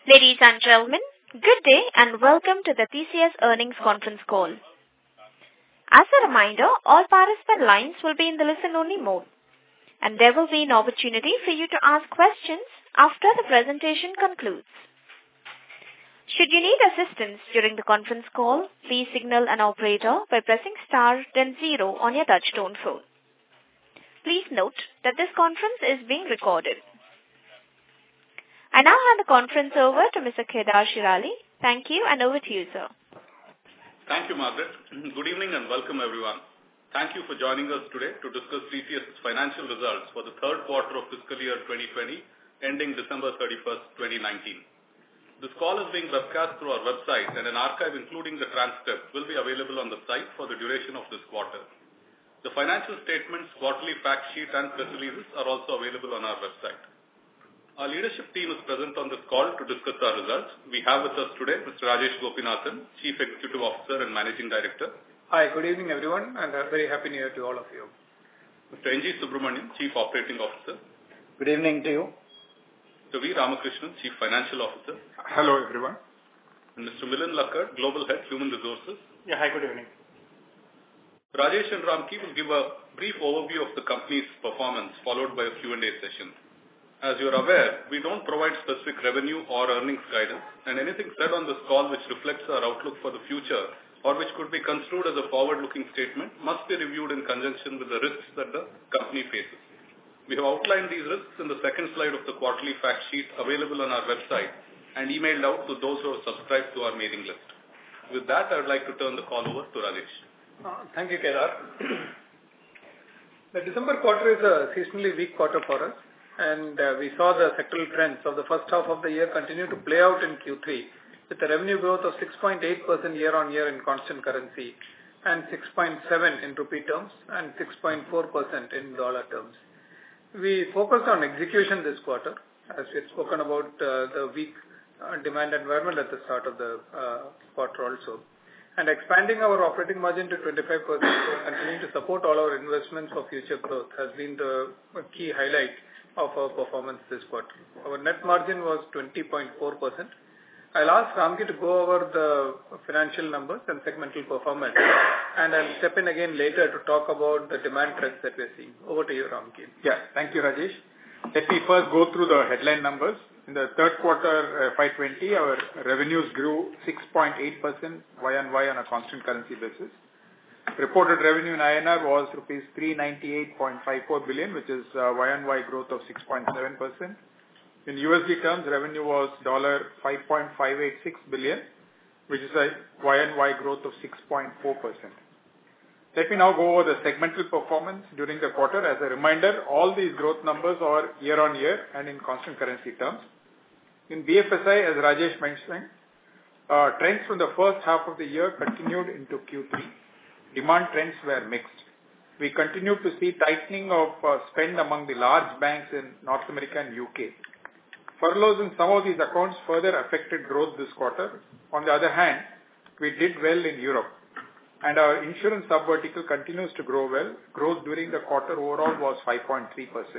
Ladies and gentlemen, good day and welcome to the TCS Earnings Conference Call. As a reminder, all participant lines will be in the listen-only mode, and there will be an opportunity for you to ask questions after the presentation concludes. Should you need assistance during the conference call, please signal an operator by pressing star then 0 on your touchtone phone. Please note that this conference is being recorded. I now hand the conference over to Mr. Kedar Shirali. Thank you, and over to you, sir. Thank you, Margaret. Good evening and welcome, everyone. Thank you for joining us today to discuss TCS's financial results for the third quarter of fiscal year 2020, ending December 31st, 2019. This call is being webcast through our website, and an archive including the transcript will be available on the site for the duration of this quarter. The financial statements, quarterly fact sheet, and press releases are also available on our website. Our leadership team is present on this call to discuss our results. We have with us today Mr. Rajesh Gopinathan, Chief Executive Officer and Managing Director. Hi, good evening everyone, and a very happy new year to all of you. Mr. N.G. Subramanian, Chief Operating Officer. Good evening to you. Mr. V. Ramakrishnan, Chief Financial Officer. Hello everyone. And Mr. Milind Lakkad, Global Head, Human Resources. Yeah, hi, good evening. Rajesh and Ramki will give a brief overview of the company's performance, followed by a Q&A session. As you are aware, we don't provide specific revenue or earnings guidance, and anything said on this call which reflects our outlook for the future or which could be construed as a forward-looking statement must be reviewed in conjunction with the risks that the company faces. We have outlined these risks in the second slide of the quarterly fact sheet available on our website and emailed out to those who have subscribed to our mailing list. With that, I would like to turn the call over to Rajesh. Thank you, Kedar. The December quarter is a seasonally weak quarter for us, and we saw the sectoral trends of the first half of the year continue to play out in Q3 with a revenue growth of 6.8% year-on-year in constant currency and 6.7% in rupee terms and 6.4% in dollar terms. We focused on execution this quarter, as we had spoken about the weak demand environment at the start of the quarter also. And expanding our operating margin to 25% and continuing to support all our investments for future growth has been the key highlight of our performance this quarter. Our net margin was 20.4%. I'll ask Ramki to go over the financial numbers and segmental performance, and I'll step in again later to talk about the demand trends that we're seeing. Over to you, Ramki. Yeah, thank you, Rajesh. Let me first go through the headline numbers. In the third quarter FY20, our revenues grew 6.8% Y-on-Y on a constant currency basis. Reported revenue in INR was rupees 398.54 billion, which is Y-on-Y growth of 6.7%. In USD terms, revenue was $5.586 billion, which is a Y-on-Y growth of 6.4%. Let me now go over the segmental performance during the quarter. As a reminder, all these growth numbers are year-on-year and in constant currency terms. In BFSI, as Rajesh mentioned, trends from the first half of the year continued into Q3. Demand trends were mixed. We continued to see tightening of spend among the large banks in North America and UK. Furloughs in some of these accounts further affected growth this quarter. On the other hand, we did well in Europe, and our insurance sub-vertical continues to grow well. Growth during the quarter overall was 5.3%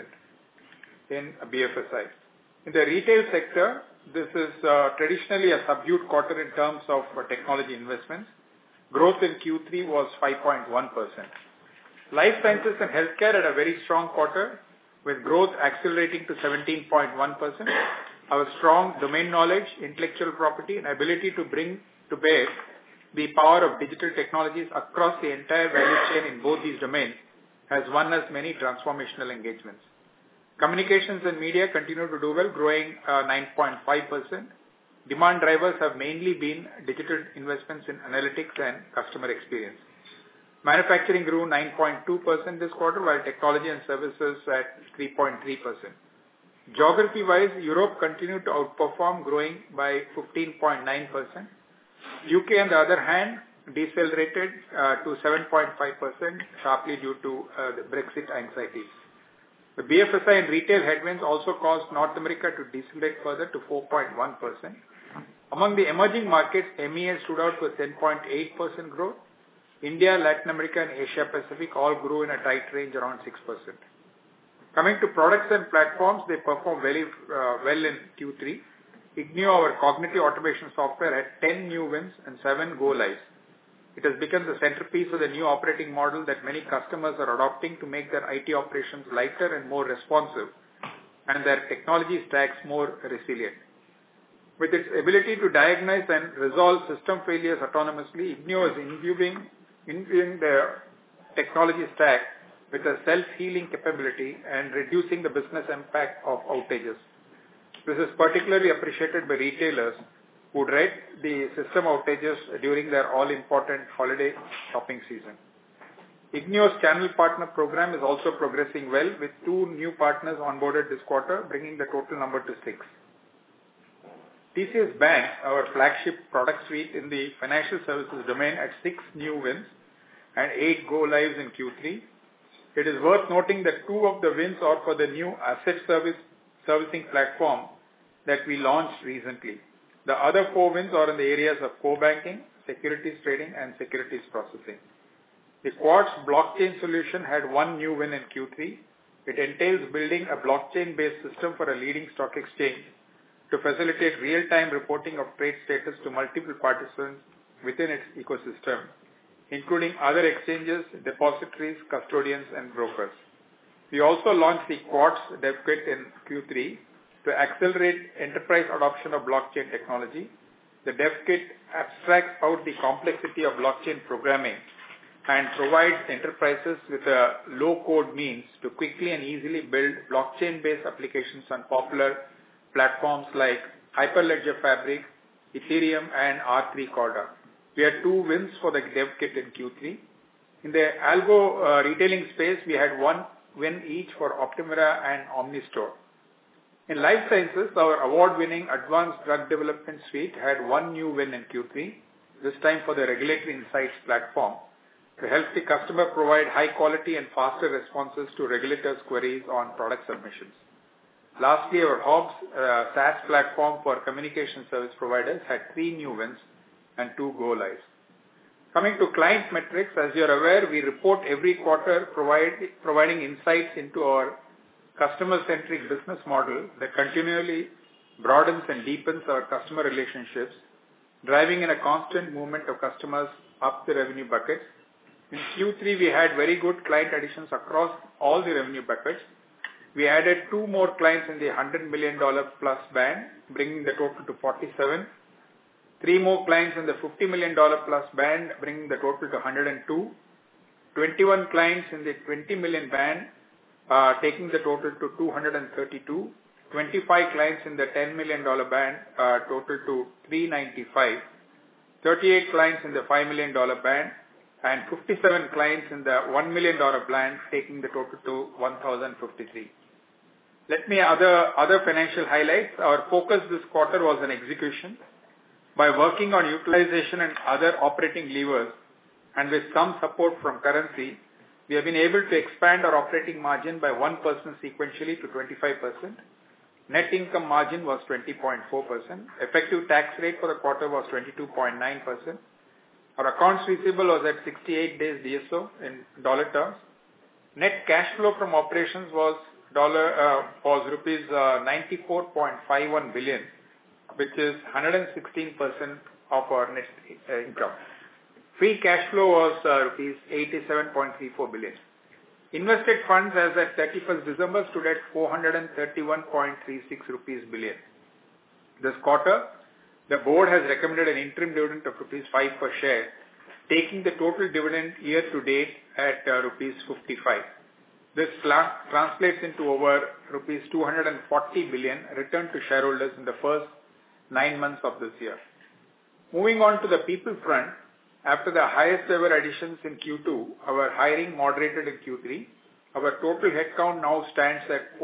in BFSI. In the retail sector, this is traditionally a subdued quarter in terms of technology investments. Growth in Q3 was 5.1%. Life sciences and healthcare had a very strong quarter with growth accelerating to 17.1%. Our strong domain knowledge, intellectual property, and ability to bring to bear the power of digital technologies across the entire value chain in both these domains has won us many transformational engagements. Communications and media continue to do well, growing 9.5%. Demand drivers have mainly been digital investments in analytics and customer experience. Manufacturing grew 9.2% this quarter, while technology and services at 3.3%. Geography-wise, Europe continued to outperform, growing by 15.9%. UK, on the other hand, decelerated to 7.5%, sharply due to the Brexit anxieties. The BFSI and retail headwinds also caused North America to decelerate further to 4.1%. Among the emerging markets, MEA stood out with 10.8% growth. India, Latin America, and Asia Pacific all grew in a tight range around 6%. Coming to products and platforms, they performed very well in Q3. Ignio, our cognitive automation software, had 10 new wins and 7 go-lives. It has become the centerpiece of the new operating model that many customers are adopting to make their IT operations lighter and more responsive and their technology stacks more resilient. With its ability to diagnose and resolve system failures autonomously, Ignio is imbuing the technology stack with a self-healing capability and reducing the business impact of outages. This is particularly appreciated by retailers who dread the system outages during their all-important holiday shopping season. Ignio's channel partner program is also progressing well, with 2 new partners onboarded this quarter, bringing the total number to 6. TCS Bank, our flagship product suite in the financial services domain, had 6 new wins and 8 go-lives in Q3. It is worth noting that 2 of the wins are for the new asset servicing platform that we launched recently. The other 4 wins are in the areas of co-banking, securities trading, and securities processing. The Quartz blockchain solution had 1 new win in Q3. It entails building a blockchain-based system for a leading stock exchange to facilitate real-time reporting of trade status to multiple participants within its ecosystem, including other exchanges, depositories, custodians, and brokers. We also launched the Quartz Dev Kit in Q3 to accelerate enterprise adoption of blockchain technology. The Dev Kit abstracts out the complexity of blockchain programming and provides enterprises with a low-code means to quickly and easily build blockchain-based applications on popular platforms like Hyperledger Fabric, Ethereum, and R3 Corda. We had 2 wins for the Dev Kit in Q3. In the algo retailing space, we had 1 win each for Optimera and OmniStore. In life sciences, our award-winning Advanced Drug Development Suite had 1 new win in Q3, this time for the Regulatory Insights platform, to help the customer provide high quality and faster responses to regulators' queries on product submissions. Lastly, our Hobbs SaaS platform for communication service providers had 3 new wins and 2 go-lives. Coming to client metrics, as you are aware, we report every quarter providing insights into our customer-centric business model that continually broadens and deepens our customer relationships, driving in a constant movement of customers up the revenue buckets. In Q3, we had very good client additions across all the revenue buckets. We added 2 more clients in the $100 million plus band, bringing the total to 47. 3 more clients in the $50 million plus band, bringing the total to 102. 21 clients in the $20 million band, taking the total to 232. 25 clients in the $10 million band, total to 395. 38 clients in the $5 million band, and 57 clients in the $1 million band, taking the total to 1,053. Let me other financial highlights. Our focus this quarter was on execution. By working on utilization and other operating levers, and with some support from currency, we have been able to expand our operating margin by 1% sequentially to 25%. Net income margin was 20.4%. Effective tax rate for the quarter was 22.9%. Our accounts receivable was at 68 days DSO in dollar terms. Net cash flow from operations was rupees 94.51 billion, which is 116% of our net income. Free cash flow was rupees 87.34 billion. Invested funds as at 31st December stood at 431.36 rupees billion. This quarter, the board has recommended an interim dividend of rupees 5 per share, taking the total dividend year to date at rupees 55. This translates into over rupees 240 billion returned to shareholders in the first 9 months of this year. Moving on to the people front, after the highest ever additions in Q2, our hiring moderated in Q3. Our total headcount now stands at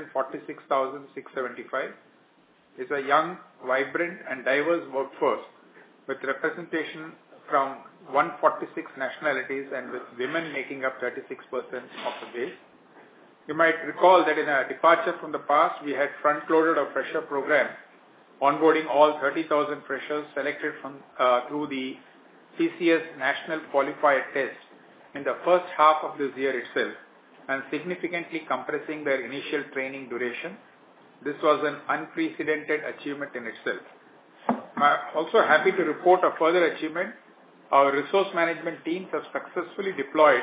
446,675. It's a young, vibrant and diverse workforce with representation from 146 nationalities and with women making up 36% of the base. You might recall that in a departure from the past, we had front-loaded a fresher program, onboarding all 30,000 freshers selected from through the TCS National Qualifier Test in the first half of this year itself, and significantly compressing their initial training duration. This was an unprecedented achievement in itself. I'm also happy to report a further achievement. Our resource management teams have successfully deployed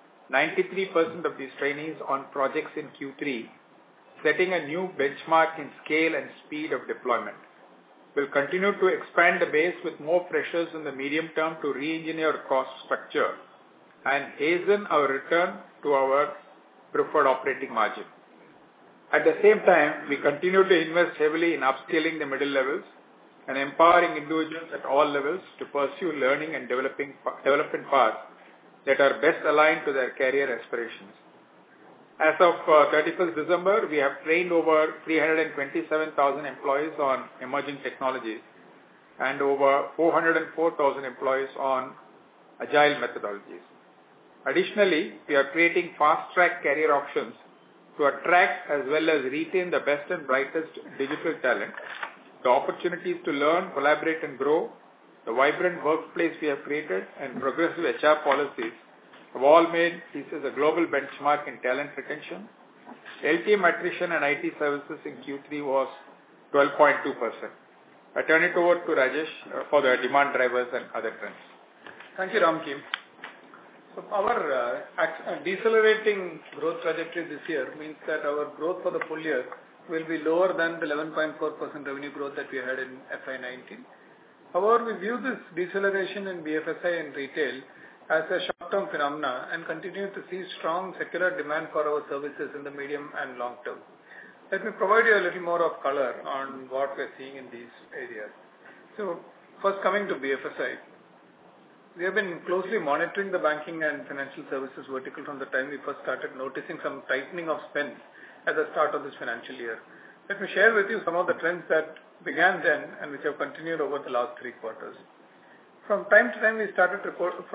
93% of these trainees on projects in Q3, setting a new benchmark in scale and speed of deployment. We'll continue to expand the base with more freshers in the medium term to re-engineer cost structure and hasten our return to our preferred operating margin. At the same time, we continue to invest heavily in upscaling the middle levels and empowering individuals at all levels to pursue learning and development paths that are best aligned to their career aspirations. As of 31st December, we have trained over 327,000 employees on emerging technologies and over 404,000 employees on agile methodologies. Additionally, we are creating fast-track career options to attract as well as retain the best and brightest digital talent. The opportunities to learn, collaborate and grow, the vibrant workplace we have created and progressive HR policies have all made TCS a global benchmark in talent retention. LTM attrition and IT services in Q3 was 12.2%. I turn it over to Rajesh for the demand drivers and other trends. Thank you, Ramki. So our decelerating growth trajectory this year means that our growth for the full year will be lower than the 11.4% revenue growth that we had in FY19. However, we view this deceleration in BFSI and retail as a short-term phenomena and continue to see strong secular demand for our services in the medium and long term. Let me provide you a little more of color on what we're seeing in these areas. So, first coming to BFSI. We have been closely monitoring the banking and financial services vertical from the time we first started noticing some tightening of spend at the start of this financial year. Let me share with you some of the trends that began then and which have continued over the last 3 quarters. From the time we started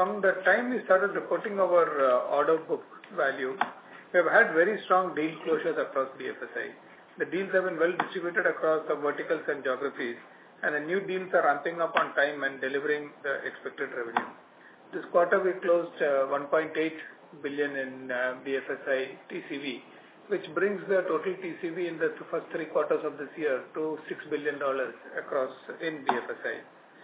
reporting our order book value, we have had very strong deal closures across BFSI. The deals have been well distributed across the verticals and geographies, and the new deals are ramping up on time and delivering the expected revenue. This quarter we closed 1.8 billion in BFSI TCV, which brings the total TCV in the first 3 quarters of this year to $6 billion across in BFSI.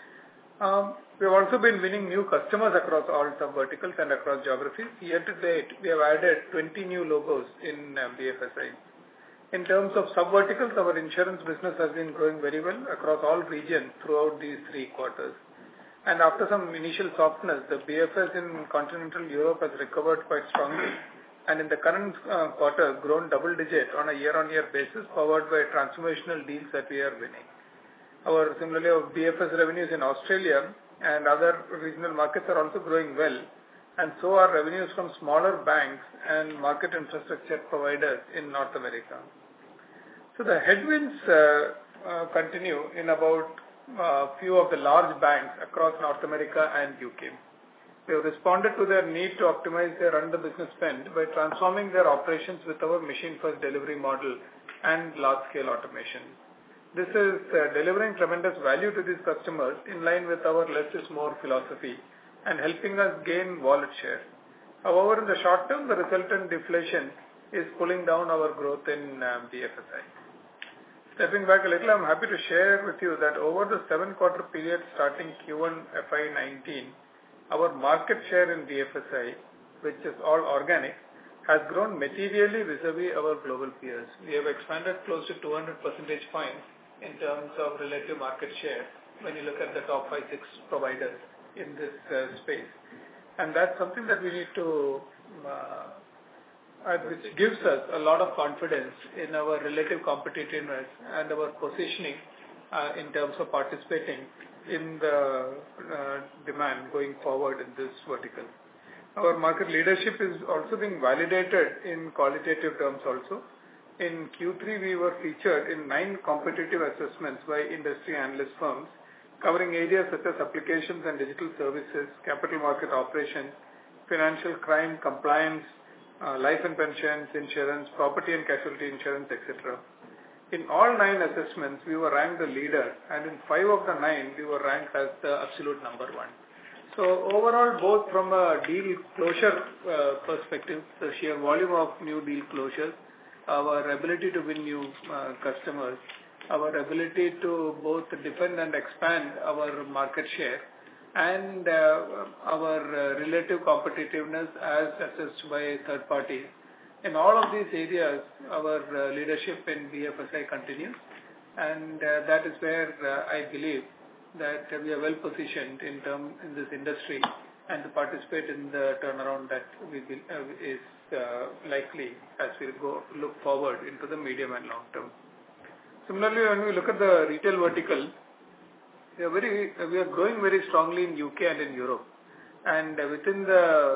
We have also been winning new customers across all sub-verticals and across geographies. Year to date, we have added 20 new logos in BFSI. In terms of sub-verticals, our insurance business has been growing very well across all regions throughout these 3 quarters. And after some initial softness, the BFS in continental Europe has recovered quite strongly, and in the current quarter grown double-digit on a year-on-year basis, powered by transformational deals that we are winning. Similarly, our BFS revenues in Australia and other regional markets are also growing well, and so are revenues from smaller banks and market infrastructure providers in North America. So the headwinds continue in about a few of the large banks across North America and UK. They have responded to their need to optimize their run-the-business spend by transforming their operations with our machine-first delivery model and large-scale automation. This is delivering tremendous value to these customers in line with our less is more philosophy and helping us gain wallet share. However, in the short term, the resultant deflation is pulling down our growth in BFSI. Stepping back a little, I'm happy to share with you that over the 7-quarter period starting Q1 FY19, our market share in BFSI, which is all organic, has grown materially vis-a-vis our global peers. We have expanded close to 200 percentage points in terms of relative market share when you look at the top 5-6 providers in this space. And that's something that we need to, which gives us a lot of confidence in our relative competitiveness and our positioning in terms of participating in the demand going forward in this vertical. Our market leadership is also being validated in qualitative terms also. In Q3, we were featured in 9 competitive assessments by industry analyst firms, covering areas such as applications and digital services, capital market operations, financial crime, compliance, life and pensions, insurance, property and casualty insurance, etc. In all 9 assessments, we were ranked the leader, and in 5 of the 9, we were ranked as the absolute number 1. So overall, both from a deal closure perspective, the sheer volume of new deal closures, our ability to win new customers, our ability to both defend and expand our market share, and our relative competitiveness as assessed by third parties. In all of these areas, our leadership in BFSI continues, and that is where I believe that we are well positioned in this industry and to participate in the turnaround that is likely as we look forward into the medium and long term. Similarly, when we look at the retail vertical, we are growing very strongly in UK and in Europe, and within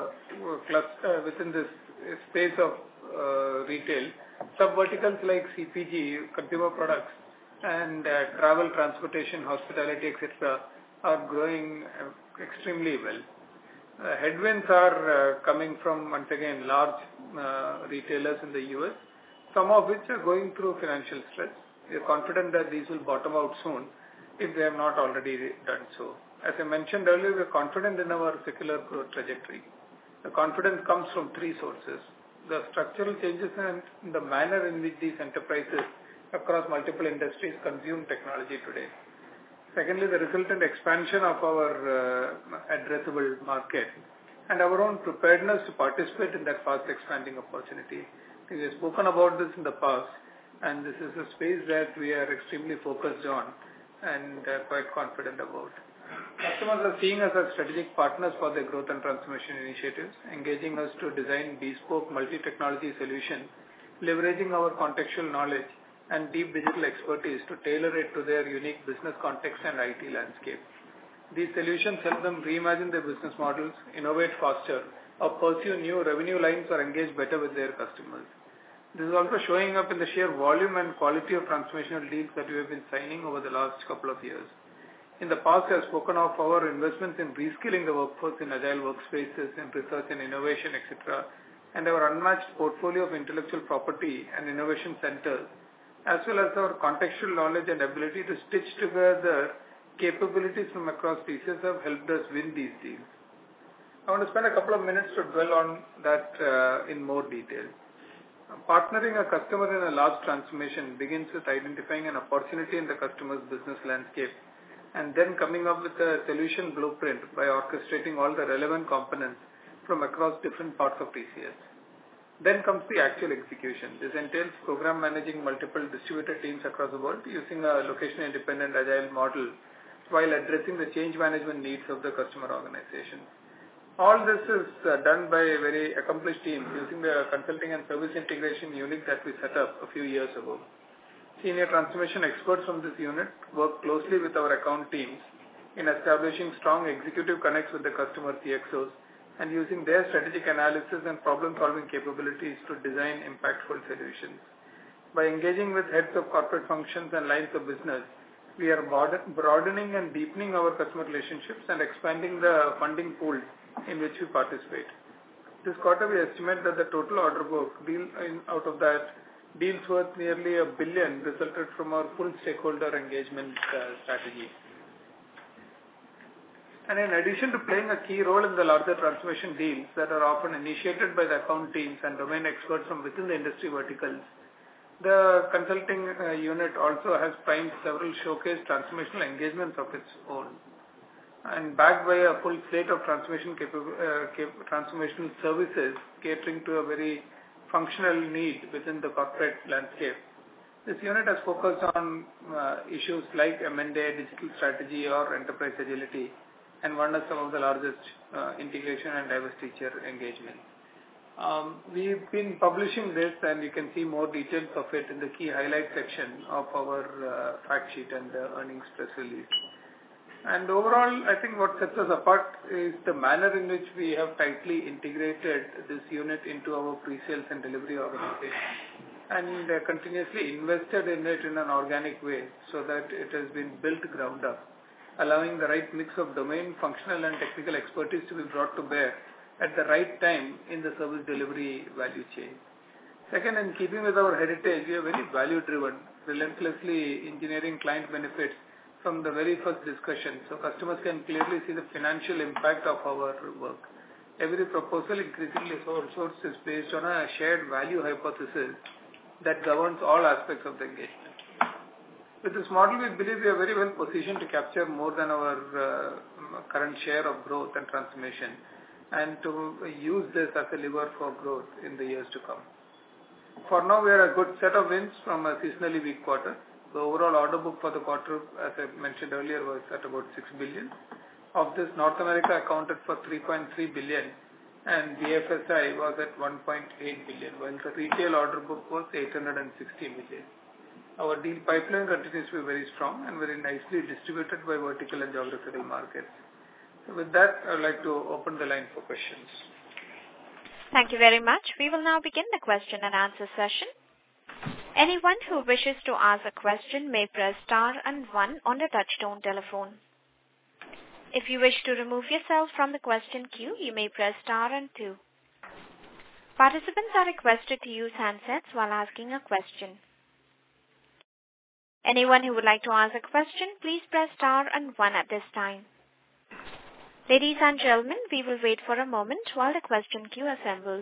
this space of retail, sub verticals like CPG, consumer products, and travel, transportation, hospitality, etc., are growing extremely well. Headwinds are coming from, once again, large retailers in the US, some of which are going through financial stress. We are confident that these will bottom out soon if they have not already done so. As I mentioned earlier, we are confident in our secular growth trajectory. The confidence comes from three sources: the structural changes in the manner in which these enterprises across multiple industries consume technology today. Secondly, the resultant expansion of our addressable market and our own preparedness to participate in that fast expanding opportunity. We have spoken about this in the past, and this is a space that we are extremely focused on and quite confident about. Customers are seeing us as strategic partners for their growth and transformation initiatives, engaging us to design bespoke multi-technology solutions, leveraging our contextual knowledge and deep digital expertise to tailor it to their unique business context and IT landscape. These solutions help them reimagine their business models, innovate faster, or pursue new revenue lines or engage better with their customers. This is also showing up in the sheer volume and quality of transformational deals that we have been signing over the last couple of years. In the past, I have spoken of our investments in reskilling the workforce in agile workspaces, in research and innovation, etc., and our unmatched portfolio of intellectual property and innovation centers, as well as our contextual knowledge and ability to stitch together capabilities from across TCS have helped us win these deals. I want to spend a couple of minutes to dwell on that in more detail. Partnering a customer in a large transformation begins with identifying an opportunity in the customer's business landscape and then coming up with a solution blueprint by orchestrating all the relevant components from across different parts of TCS. Then comes the actual execution. This entails program managing multiple distributed teams across the world using a location-independent agile model while addressing the change management needs of the customer organization. All this is done by a very accomplished team using the consulting and service integration unit that we set up a few years ago. Senior transformation experts from this unit work closely with our account teams in establishing strong executive connects with the customer CXOs and using their strategic analysis and problem-solving capabilities to design impactful solutions. By engaging with heads of corporate functions and lines of business, we are broadening and deepening our customer relationships and expanding the funding pool in which we participate. This quarter, we estimate that the total order book out of that deals worth nearly $1 billion resulted from our full stakeholder engagement strategy. And in addition to playing a key role in the larger transformation deals that are often initiated by the account teams and domain experts from within the industry verticals, the consulting unit also has primed several showcase transformational engagements of its own. And backed by a full slate of transformational services catering to a very functional need within the corporate landscape. This unit has focused on issues like M&A, digital strategy, or enterprise agility, and won us some of the largest integration and divestiture engagements. We've been publishing this, and you can see more details of it in the key highlight section of our fact sheet and earnings press release. And overall, I think what sets us apart is the manner in which we have tightly integrated this unit into our pre-sales and delivery organization and continuously invested in it in an organic way so that it has been built ground up, allowing the right mix of domain, functional and technical expertise to be brought to bear at the right time in the service delivery value chain. Second, in keeping with our heritage, we are very value-driven, relentlessly engineering client benefits from the very first discussion, so customers can clearly see the financial impact of our work. Every proposal increasingly sourced is based on a shared value hypothesis that governs all aspects of the engagement. With this model, we believe we are very well positioned to capture more than our current share of growth and transformation, and to use this as a lever for growth in the years to come. For now, we are a good set of wins from a seasonally weak quarter. The overall order book for the quarter, as I mentioned earlier, was at about 6 billion. Of this, North America accounted for 3.3 billion and BFSI was at 1.8 billion, while the retail order book was 860 million. Our deal pipeline continues to be very strong and very nicely distributed by vertical and geographical markets. So with that, I would like to open the line for questions. Thank you very much. We will now begin the question and answer session. Anyone who wishes to ask a question may press star and 1 on the touchtone telephone. If you wish to remove yourself from the question queue, you may press star and 2. Participants are requested to use handsets while asking a question. Anyone who would like to ask a question, please press star and 1 at this time. Ladies and gentlemen, we will wait for a moment while the question queue assembles.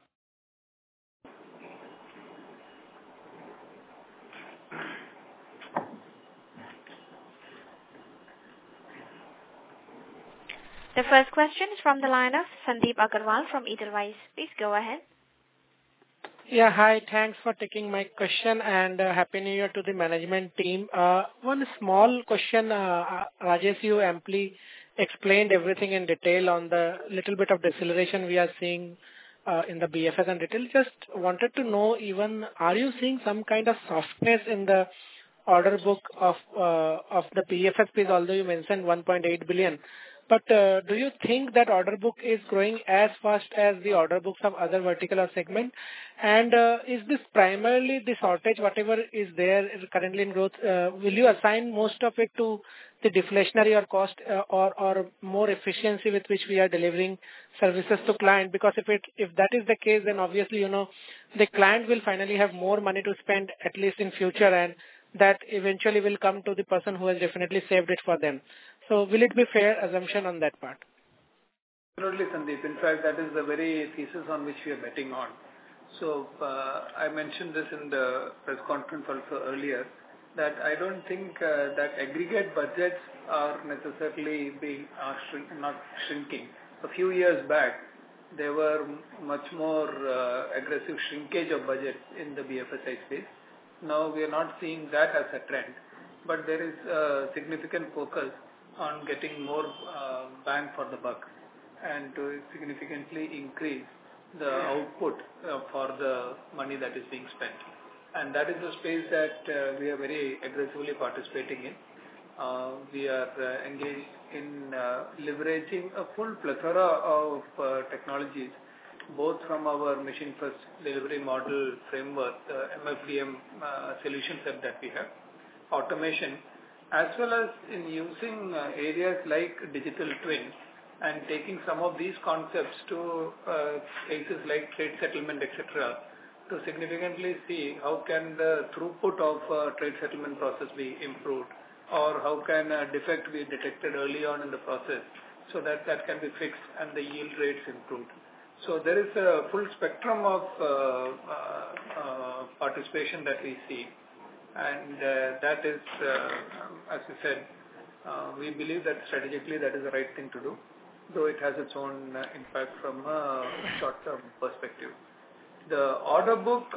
The first question is from the line of Sandeep Agarwal from Edelweiss. Please go ahead. Yeah, hi. Thanks for taking my question and Happy New Year to the management team. One small question, Rajesh, you amply explained everything in detail on the little bit of deceleration we are seeing in the BFS and retail. Just wanted to know, even are you seeing some kind of softness in the order book of the BFS piece, although you mentioned 1.8 billion? But do you think that order book is growing as fast as the order books of other vertical or segment? And is this primarily the shortage, whatever is there currently in growth, will you assign most of it to the deflationary or cost or more efficiency with which we are delivering services to client? Because if that is the case, then obviously, the client will finally have more money to spend, at least in future, and that eventually will come to the person who has definitely saved it for them. So will it be fair assumption on that part? Absolutely, Sandeep. In fact, that is the very thesis on which we are betting on. So I mentioned this in the press conference also earlier, that I don't think that aggregate budgets are necessarily not shrinking. A few years back, there were much more aggressive shrinkage of budgets in the BFSI space. Now we are not seeing that as a trend, but there is a significant focus on getting more bang for the buck and to significantly increase the output for the money that is being spent. And that is the space that we are very aggressively participating in. We are engaged in leveraging a full plethora of technologies, both from our machine first delivery model framework, the MFDM solution set that we have, automation, as well as in using areas like digital twin and taking some of these concepts to cases like trade settlement, etc., to significantly see how can the throughput of trade settlement process be improved, or how can a defect be detected early on in the process so that that can be fixed and the yield rates improved. So there is a full spectrum of participation that we see. And that is, as we said, we believe that strategically that is the right thing to do, though it has its own impact from a short-term perspective. The order book,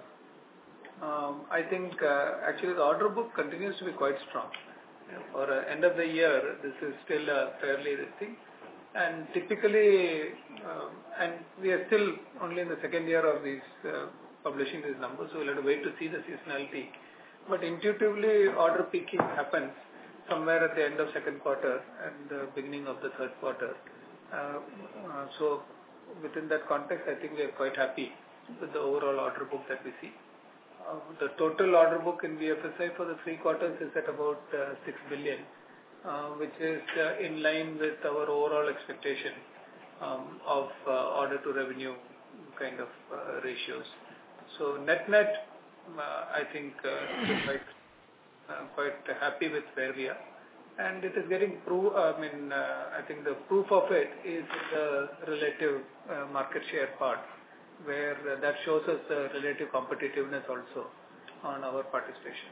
I think actually the order book continues to be quite strong. For end of the year, this is still a fairly thing. And typically, and we are still only in the second year of these publishing these numbers, so we'll have to wait to see the seasonality. But intuitively, order peaking happens somewhere at the end of second quarter and the beginning of the third quarter. So within that context, I think we are quite happy with the overall order book that we see. The total order book in BFSI for the 3 quarters is at about 6 billion, which is in line with our overall expectation of order to revenue kind of ratios. So net, I think we're quite happy with where we are, and it is getting proof. I think the proof of it is the relative market share part, where that shows us the relative competitiveness also on our participation.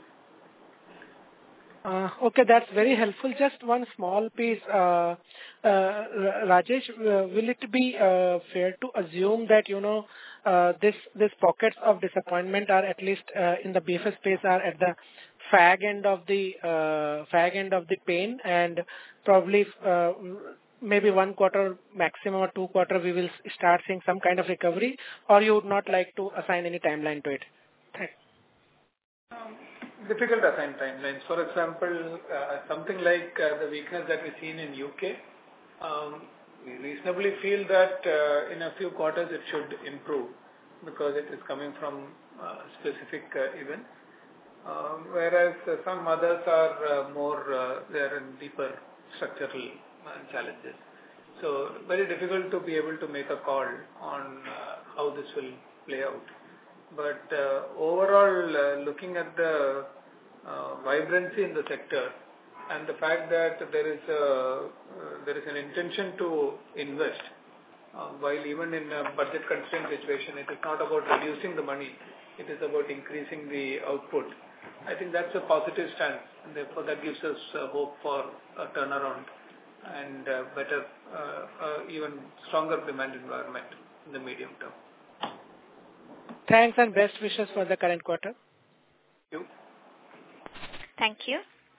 Okay, that's very helpful. Just one small piece. Rajesh, will it be fair to assume that, this pockets of disappointment are at least in the BFS space are at the fag end of the pain, and probably maybe 1 quarter maximum or 2 quarter we will start seeing some kind of recovery, or you would not like to assign any timeline to it? Thanks. Difficult to assign timelines. For example, something like the weakness that we've seen in UK, we reasonably feel that in a few quarters it should improve because it is coming from specific events. Whereas some others are more, they are in deeper structural challenges. So very difficult to be able to make a call on how this will play out. But overall, looking at the vibrancy in the sector and the fact that there is an intention to invest, while even in a budget constraint situation, it is not about reducing the money, it is about increasing the output. I think that's a positive stance, and therefore that gives us hope for a turnaround and better, even stronger demand environment in the medium term. Thanks and best wishes for the current quarter. Thank you. Thank you.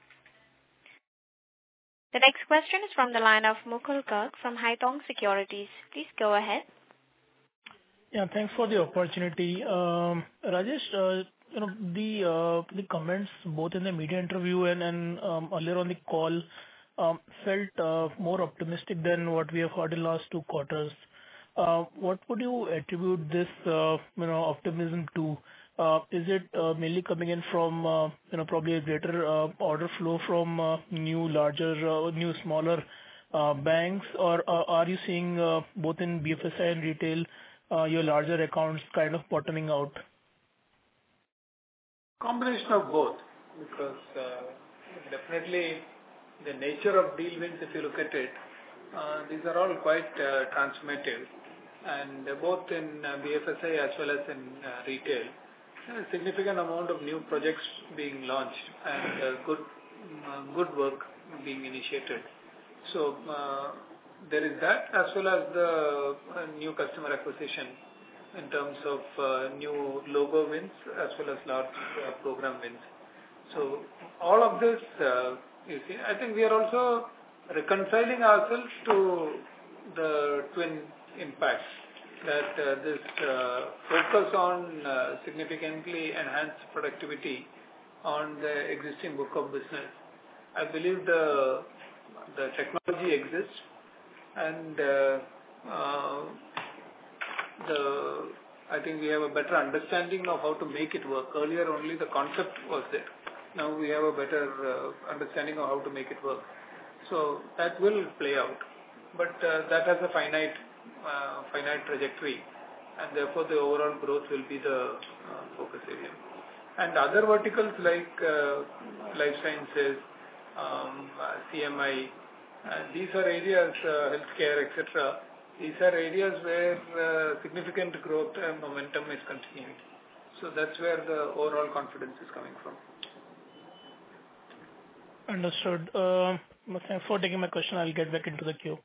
The next question is from the line of Mukul Garg from Haitong Securities. Please go ahead. Yeah, thanks for the opportunity. Rajesh, the comments both in the media interview and earlier on the call felt more optimistic than what we have heard in the last 2 quarters. What would you attribute this optimism to? Is it mainly coming in from probably a greater order flow from new smaller banks, or are you seeing both in BFSI and retail your larger accounts kind of bottoming out? Combination of both, because definitely the nature of deal wins, if you look at it, these are all quite transformative, and both in BFSI as well as in retail, a significant amount of new projects being launched and good work being initiated. So there is that, as well as the new customer acquisition in terms of new logo wins as well as large program wins. So all of this, you see, I think we are also reconciling ourselves to the twin impacts, that this focus on significantly enhanced productivity on the existing book of business. I believe the technology exists, and I think we have a better understanding of how to make it work. Earlier only the concept was there. Now we have a better understanding of how to make it work. So that will play out, but that has a finite trajectory, and therefore the overall growth will be the focus area. And other verticals like life sciences, CMI, these are areas, healthcare, etc. These are areas where significant growth and momentum is continuing. So that's where the overall confidence is coming from. Understood. Thanks for taking my question. I'll get back into the queue.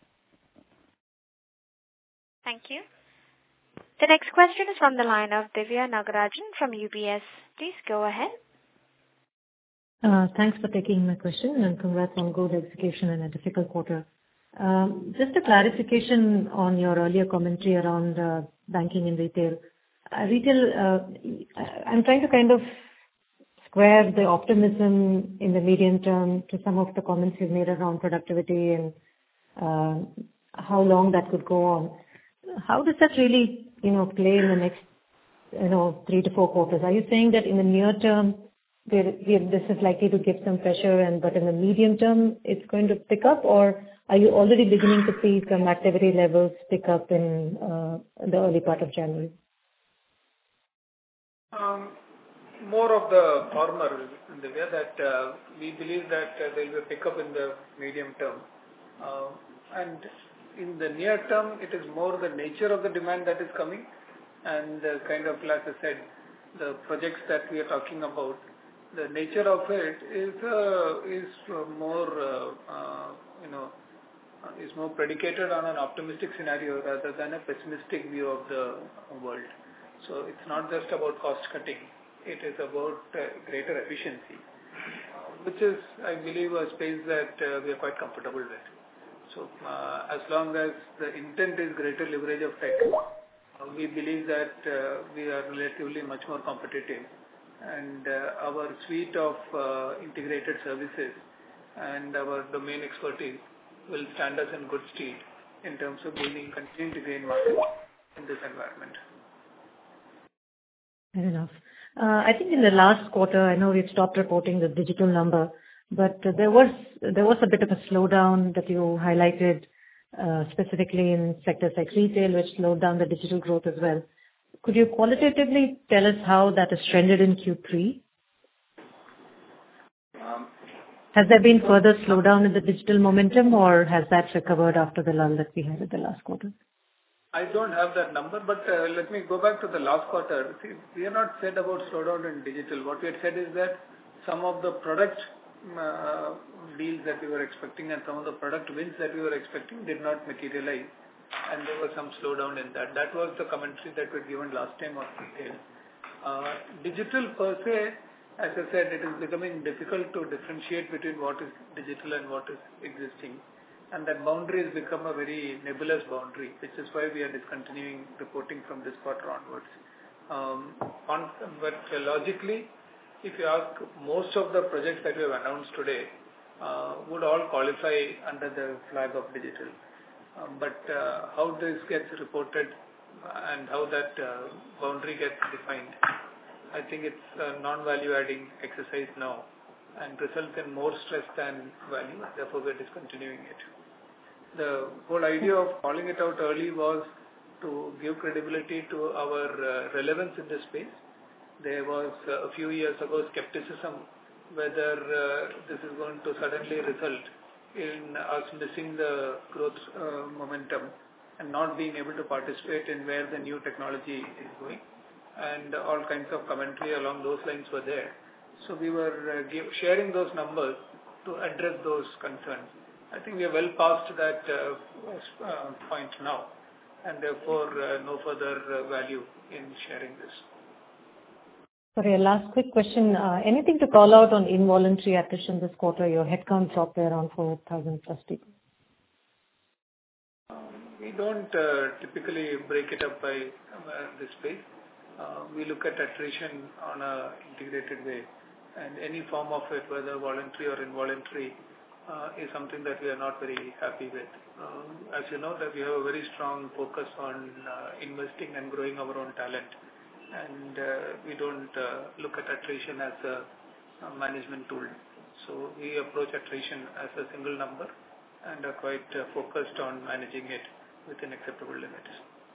Thank you. The next question is from the line of Divya Nagarajan from UBS. Please go ahead. Thanks for taking my question, and congrats on good execution in a difficult quarter. Just a clarification on your earlier commentary around banking and retail. I'm trying to kind of square the optimism in the medium term to some of the comments you've made around productivity and how long that could go on. How does that really, play in the next, 3 to 4 quarters? Are you saying that in the near term, this is likely to give some pressure, but in the medium term, it's going to pick up, or are you already beginning to see some activity levels pick up in the early part of January? More of the former, Divya, that we believe that there will be a pickup in the medium term. And in the near term, it is more the nature of the demand that is coming. And kind of, like I said, the projects that we are talking about, the nature of it is more, is more predicated on an optimistic scenario rather than a pessimistic view of the world. So it's not just about cost cutting; it is about greater efficiency, which is, I believe, a space that we are quite comfortable with. So as long as the intent is greater leverage of tech, we believe that we are relatively much more competitive, and our suite of integrated services and our domain expertise will stand us in good stead in terms of continuing to gain market in this environment. Fair enough. I think in the last quarter, I know we've stopped reporting the digital number, but there was a bit of a slowdown that you highlighted, specifically in sectors like retail, which slowed down the digital growth as well. Could you qualitatively tell us how that has trended in Q3? Has there been further slowdown in the digital momentum, or has that recovered after the lull that we had at the last quarter? I don't have that number, but let me go back to the last quarter. See, we have not said about slowdown in digital. What we had said is that some of the product deals that we were expecting and some of the product wins that we were expecting did not materialize, and there was some slowdown in that. That was the commentary that we had given last time on retail. Digital per se, as I said, it is becoming difficult to differentiate between what is digital and what is existing. And that boundary has become a very nebulous boundary, which is why we are discontinuing reporting from this quarter onwards. But logically, if you ask, most of the projects that we have announced today would all qualify under the flag of digital. But how this gets reported and how that boundary gets defined, I think it's a non-value adding exercise now and results in more stress than value. Therefore, we are discontinuing it. The whole idea of calling it out early was to give credibility to our relevance in this space. There was a few years ago skepticism whether this is going to suddenly result in us missing the growth momentum and not being able to participate in where the new technology is going, and all kinds of commentary along those lines were there. So we were sharing those numbers to address those concerns. I think we are well past that point now, and therefore no further value in sharing this. Sorry, a last quick question. Anything to call out on involuntary attrition this quarter? Your headcount dropped around 4,000 plus people. We don't typically break it up by this way. We look at attrition on an integrated way, and any form of it, whether voluntary or involuntary, is something that we are not very happy with. As you know, that we have a very strong focus on investing and growing our own talent, and we don't look at attrition as a management tool. So we approach attrition as a single number and are quite focused on managing it within acceptable limits.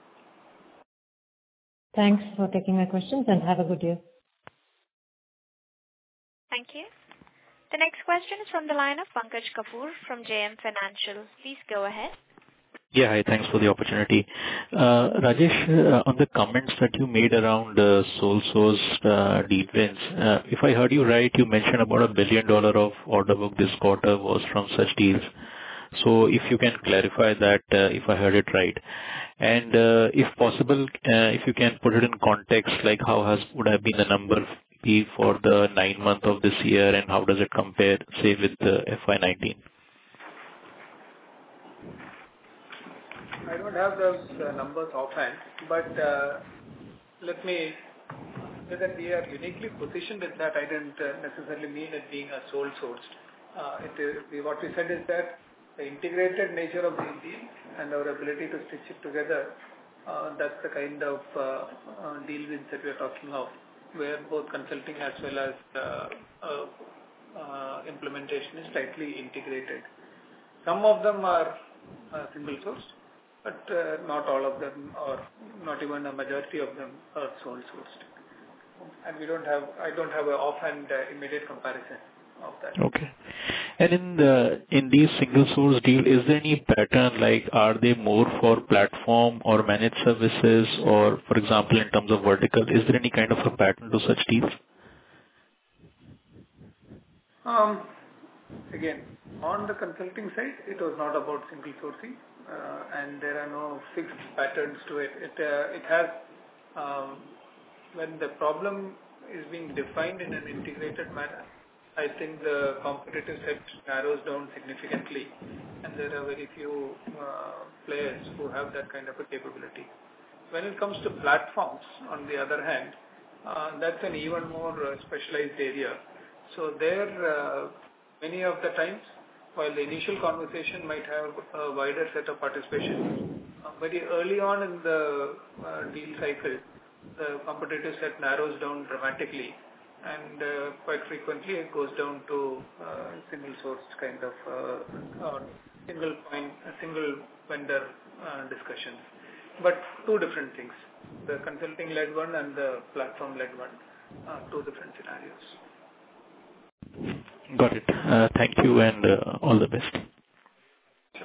Thanks for taking my questions and have a good year. Thank you. The next question is from the line of Pankaj Kapoor from JM Financial. Please go ahead. Yeah, hi, thanks for the opportunity. Rajesh, on the comments that you made around sole source deal wins, if I heard you right, you mentioned about $1 billion of order book this quarter was from such deals. So if you can clarify that, if I heard it right. And if possible, if you can put it in context, like how would have been the number be for the 9 months of this year, and how does it compare, say, with the FY19? I don't have those numbers offhand, but let me say that we are uniquely positioned in that. I didn't necessarily mean it being a sole sourced. What we said is that the integrated nature of the deal and our ability to stitch it together, that's the kind of deal wins that we are talking of, where both consulting as well as implementation is tightly integrated. Some of them are single sourced, but not all of them, or not even a majority of them, are sole sourced. And I don't have an offhand immediate comparison of that. Okay. And in these single source deal, is there any pattern, like are they more for platform or managed services, or for example in terms of vertical, is there any kind of a pattern to such deals? Again, on the consulting side, it was not about single sourcing, and there are no fixed patterns to it. It has, when the problem is being defined in an integrated manner, I think the competitive set narrows down significantly, and there are very few players who have that kind of a capability. When it comes to platforms, on the other hand, that's an even more specialized area. So there, many of the times, while the initial conversation might have a wider set of participation, very early on in the deal cycle, the competitive set narrows down dramatically, and quite frequently it goes down to single source kind of single vendor discussions. But two different things, the consulting led one and the platform led one, two different scenarios. Got it. Thank you, and all the best. Sure.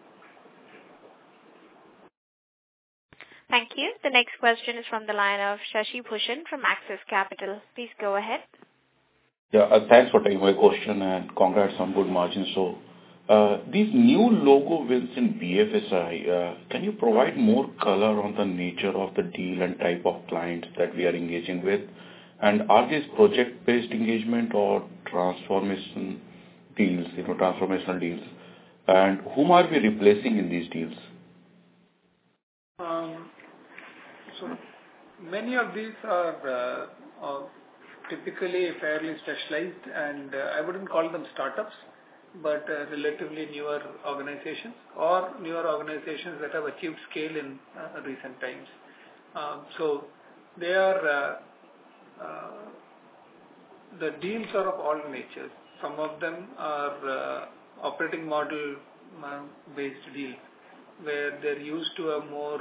Thank you. The next question is from the line of Shashi Bhushan from Axis Capital. Please go ahead. Yeah, thanks for taking my question, and congrats on good margins. So, these new logo wins in BFSI, can you provide more color on the nature of the deal and type of clients that we are engaging with? And are these project-based engagement or transformation deals, transformational deals? And whom are we replacing in these deals? So many of these are typically fairly specialized, and I wouldn't call them startups, but relatively newer organizations or newer organizations that have achieved scale in recent times. So they are the deals are of all natures. Some of them are operating model based deals where they're used to a more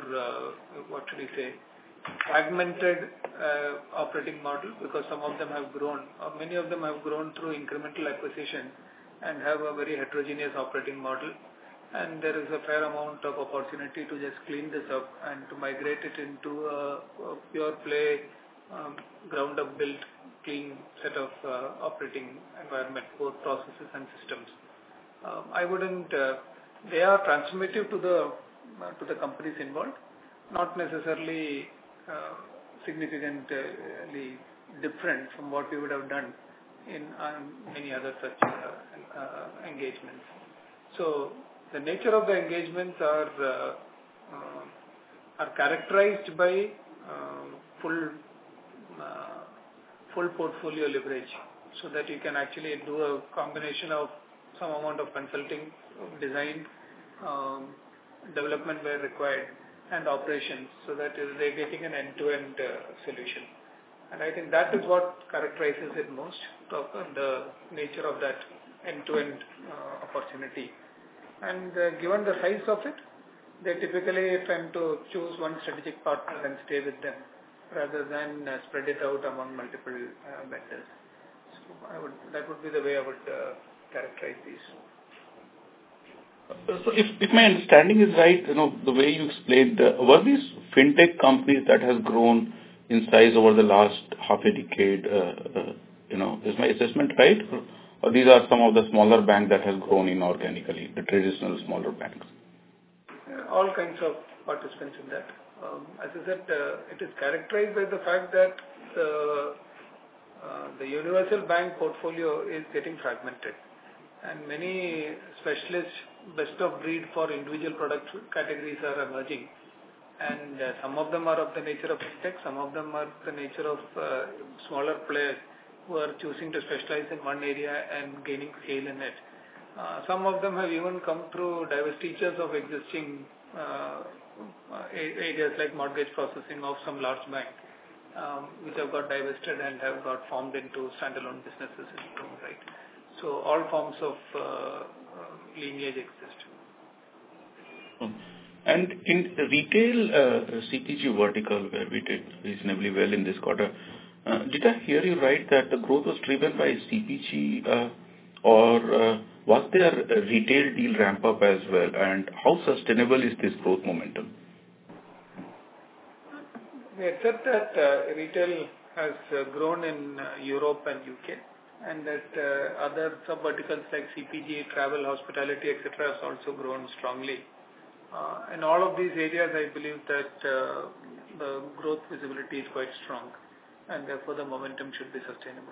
fragmented operating model, because some of them have grown, or many of them have grown through incremental acquisition and have a very heterogeneous operating model, and there is a fair amount of opportunity to just clean this up and to migrate it into a pure play ground up built clean set of operating environment, both processes and systems. I wouldn't. They are transformative to the companies involved, not necessarily significantly different from what we would have done in many other such engagements. So the nature of the engagements are characterized by full portfolio leverage, so that you can actually do a combination of some amount of consulting, design, development where required, and operations, so that they're getting an end-to-end solution. And I think that is what characterizes it most, the nature of that end-to-end opportunity. And given the size of it, they typically tend to choose one strategic partner and stay with them, rather than spread it out among multiple vendors. So that would be the way I would characterize these. So if my understanding is right, the way you explained, were these fintech companies that has grown in size over the last half a decade, is my assessment right? Or these are some of the smaller banks that has grown inorganically, the traditional smaller banks? All kinds of participants in that. As I said, it is characterized by the fact that the universal bank portfolio is getting fragmented, and many specialist best of breed for individual product categories are emerging, and some of them are of the nature of fintech, some of them are the nature of smaller players who are choosing to specialize in one area and gaining scale in it. Some of them have even come through divestitures of existing areas like mortgage processing of some large bank, which have got divested and have got formed into standalone businesses in their own right. So all forms of lineage exist. And in retail CPG vertical, where we did reasonably well in this quarter, Did I hear you right that the growth was driven by CPG, or was there a retail deal ramp up as well? And how sustainable is this growth momentum? We accept that retail has grown in Europe and UK, and that other sub-verticals like CPG, travel, hospitality, etc. has also grown strongly. In all of these areas, I believe that the growth visibility is quite strong, and therefore the momentum should be sustainable.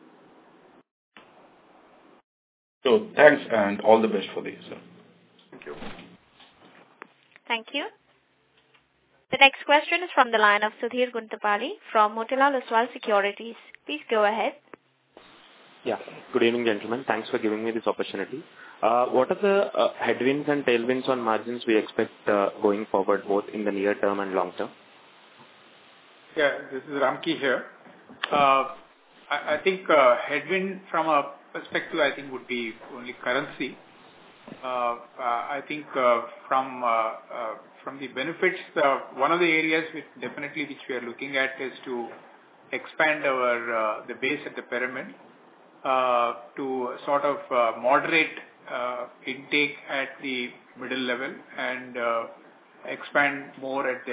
So thanks and all the best for this, sir. Thank you. Thank you. The next question is from the line of Sudhir Guntupalli from Motilal Oswal Securities. Please go ahead. Yeah. Good evening, gentlemen. Thanks for giving me this opportunity. What are the headwinds and tailwinds on margins we expect going forward, both in the near term and long term? Yeah, this is Ramki here. I think headwind from a perspective, I think would be only currency. I think from the benefits, one of the areas which we are looking at is to expand the base at the pyramid to sort of moderate intake at the middle level and expand more at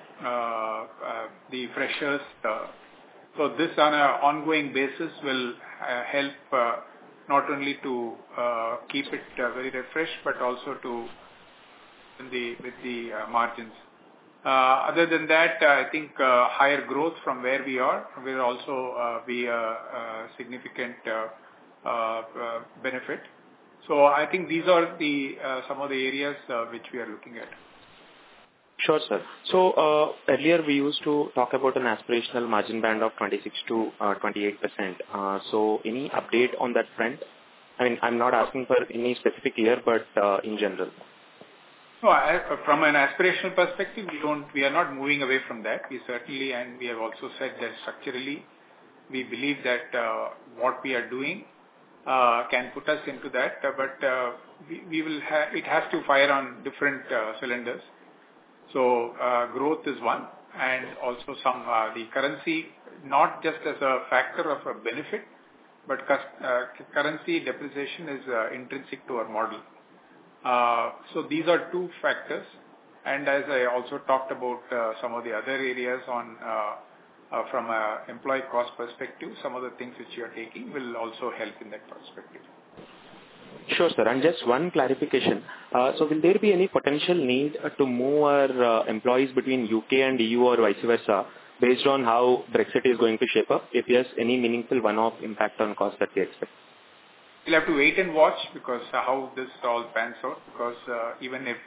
the freshers. So this on an ongoing basis will help not only to keep it very refreshed, but also to with the margins. Other than that, I think higher growth from where we are will also be a significant benefit. So I think these are some of the areas which we are looking at. Sure, sir. So earlier we used to talk about an aspirational margin band of 26 to 28%. So any update on that front? I mean, I'm not asking for any specific year, but in general. No, from an aspirational perspective, we are not moving away from that. We certainly, and we have also said that structurally, we believe that what we are doing can put us into that, but it has to fire on different cylinders. So growth is one, and also the currency, not just as a factor of a benefit, but currency depreciation is intrinsic to our model. So these are two factors, and as I also talked about some of the other areas from an employee cost perspective, some of the things which you are taking will also help in that perspective. Sure, sir. And just one clarification. So will there be any potential need to move our employees between UK and EU or vice versa based on how Brexit is going to shape up? If yes, any meaningful one-off impact on cost that we expect? We'll have to wait and watch because how this all pans out, because even if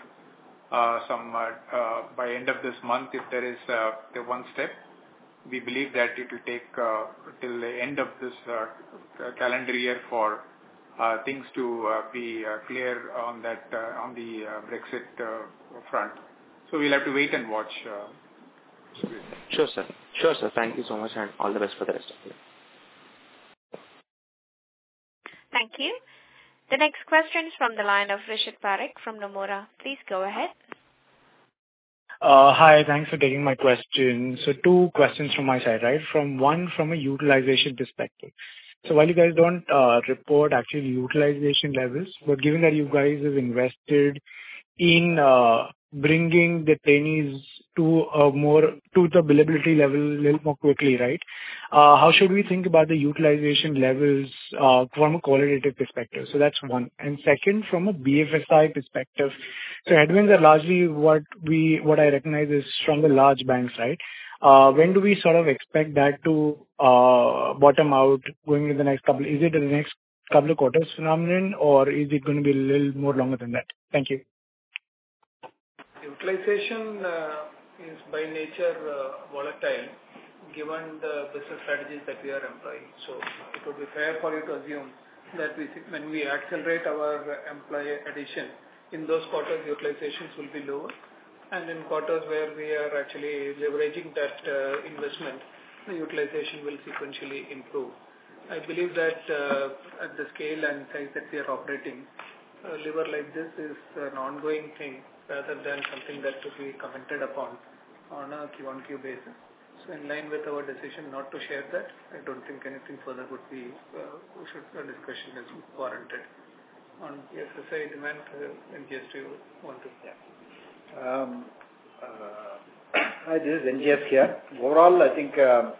by end of this month, if there is the one step, we believe that it will take till the end of this calendar year for things to be clear on that on the Brexit front. So we'll have to wait and watch. Sure, sir. Sure, sir. Thank you so much, and all the best for the rest of it. Thank you. The next question is from the line of Rishit Parekh from Nomura. Please go ahead. Hi, thanks for taking my question. So two questions from my side, right? From a utilization perspective. So while you guys don't report actual utilization levels, but given that you guys have invested in bringing the trainees to the billability level a little more quickly, right? How should we think about the utilization levels from a qualitative perspective? So that's one. And second, from a BFSI perspective, so headwinds are largely what I recognize is from the large banks, right? When do we sort of expect that to bottom out going into the next couple? Is it in the next couple of quarters phenomenon, or is it going to be a little more longer than that? Thank you. Utilization is by nature volatile given the business strategies that we are employing. So it would be fair for you to assume that when we accelerate our employee addition, in those quarters utilizations will be lower, and in quarters where we are actually leveraging that investment, the utilization will sequentially improve. I believe that at the scale and size that we are operating, a lever like this is an ongoing thing rather than something that to be commented upon on a Q-on-Q basis. So in line with our decision not to share that, I don't think anything further would be, discussion is warranted. On BFSI demand, NGS, do you want to? Yeah. Hi, this is NGS here. Overall, I think on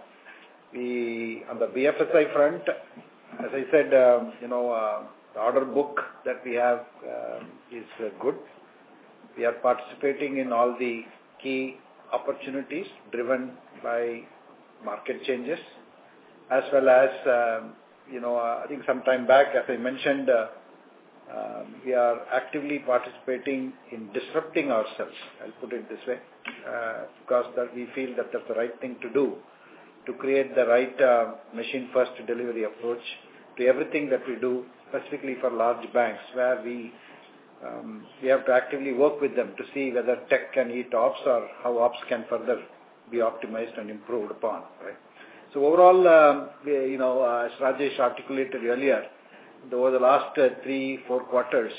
the BFSI front, as I said, the order book that we have is good. We are participating in all the key opportunities driven by market changes, as well as, I think some time back, as I mentioned, we are actively participating in disrupting ourselves, I'll put it this way, because that we feel that that's the right thing to do, to create the right machine-first delivery approach to everything that we do, specifically for large banks, where we have to actively work with them to see whether tech can eat ops or how ops can further be optimized and improved upon. Right? So overall, as Rajesh articulated earlier, over the last 3-4 quarters,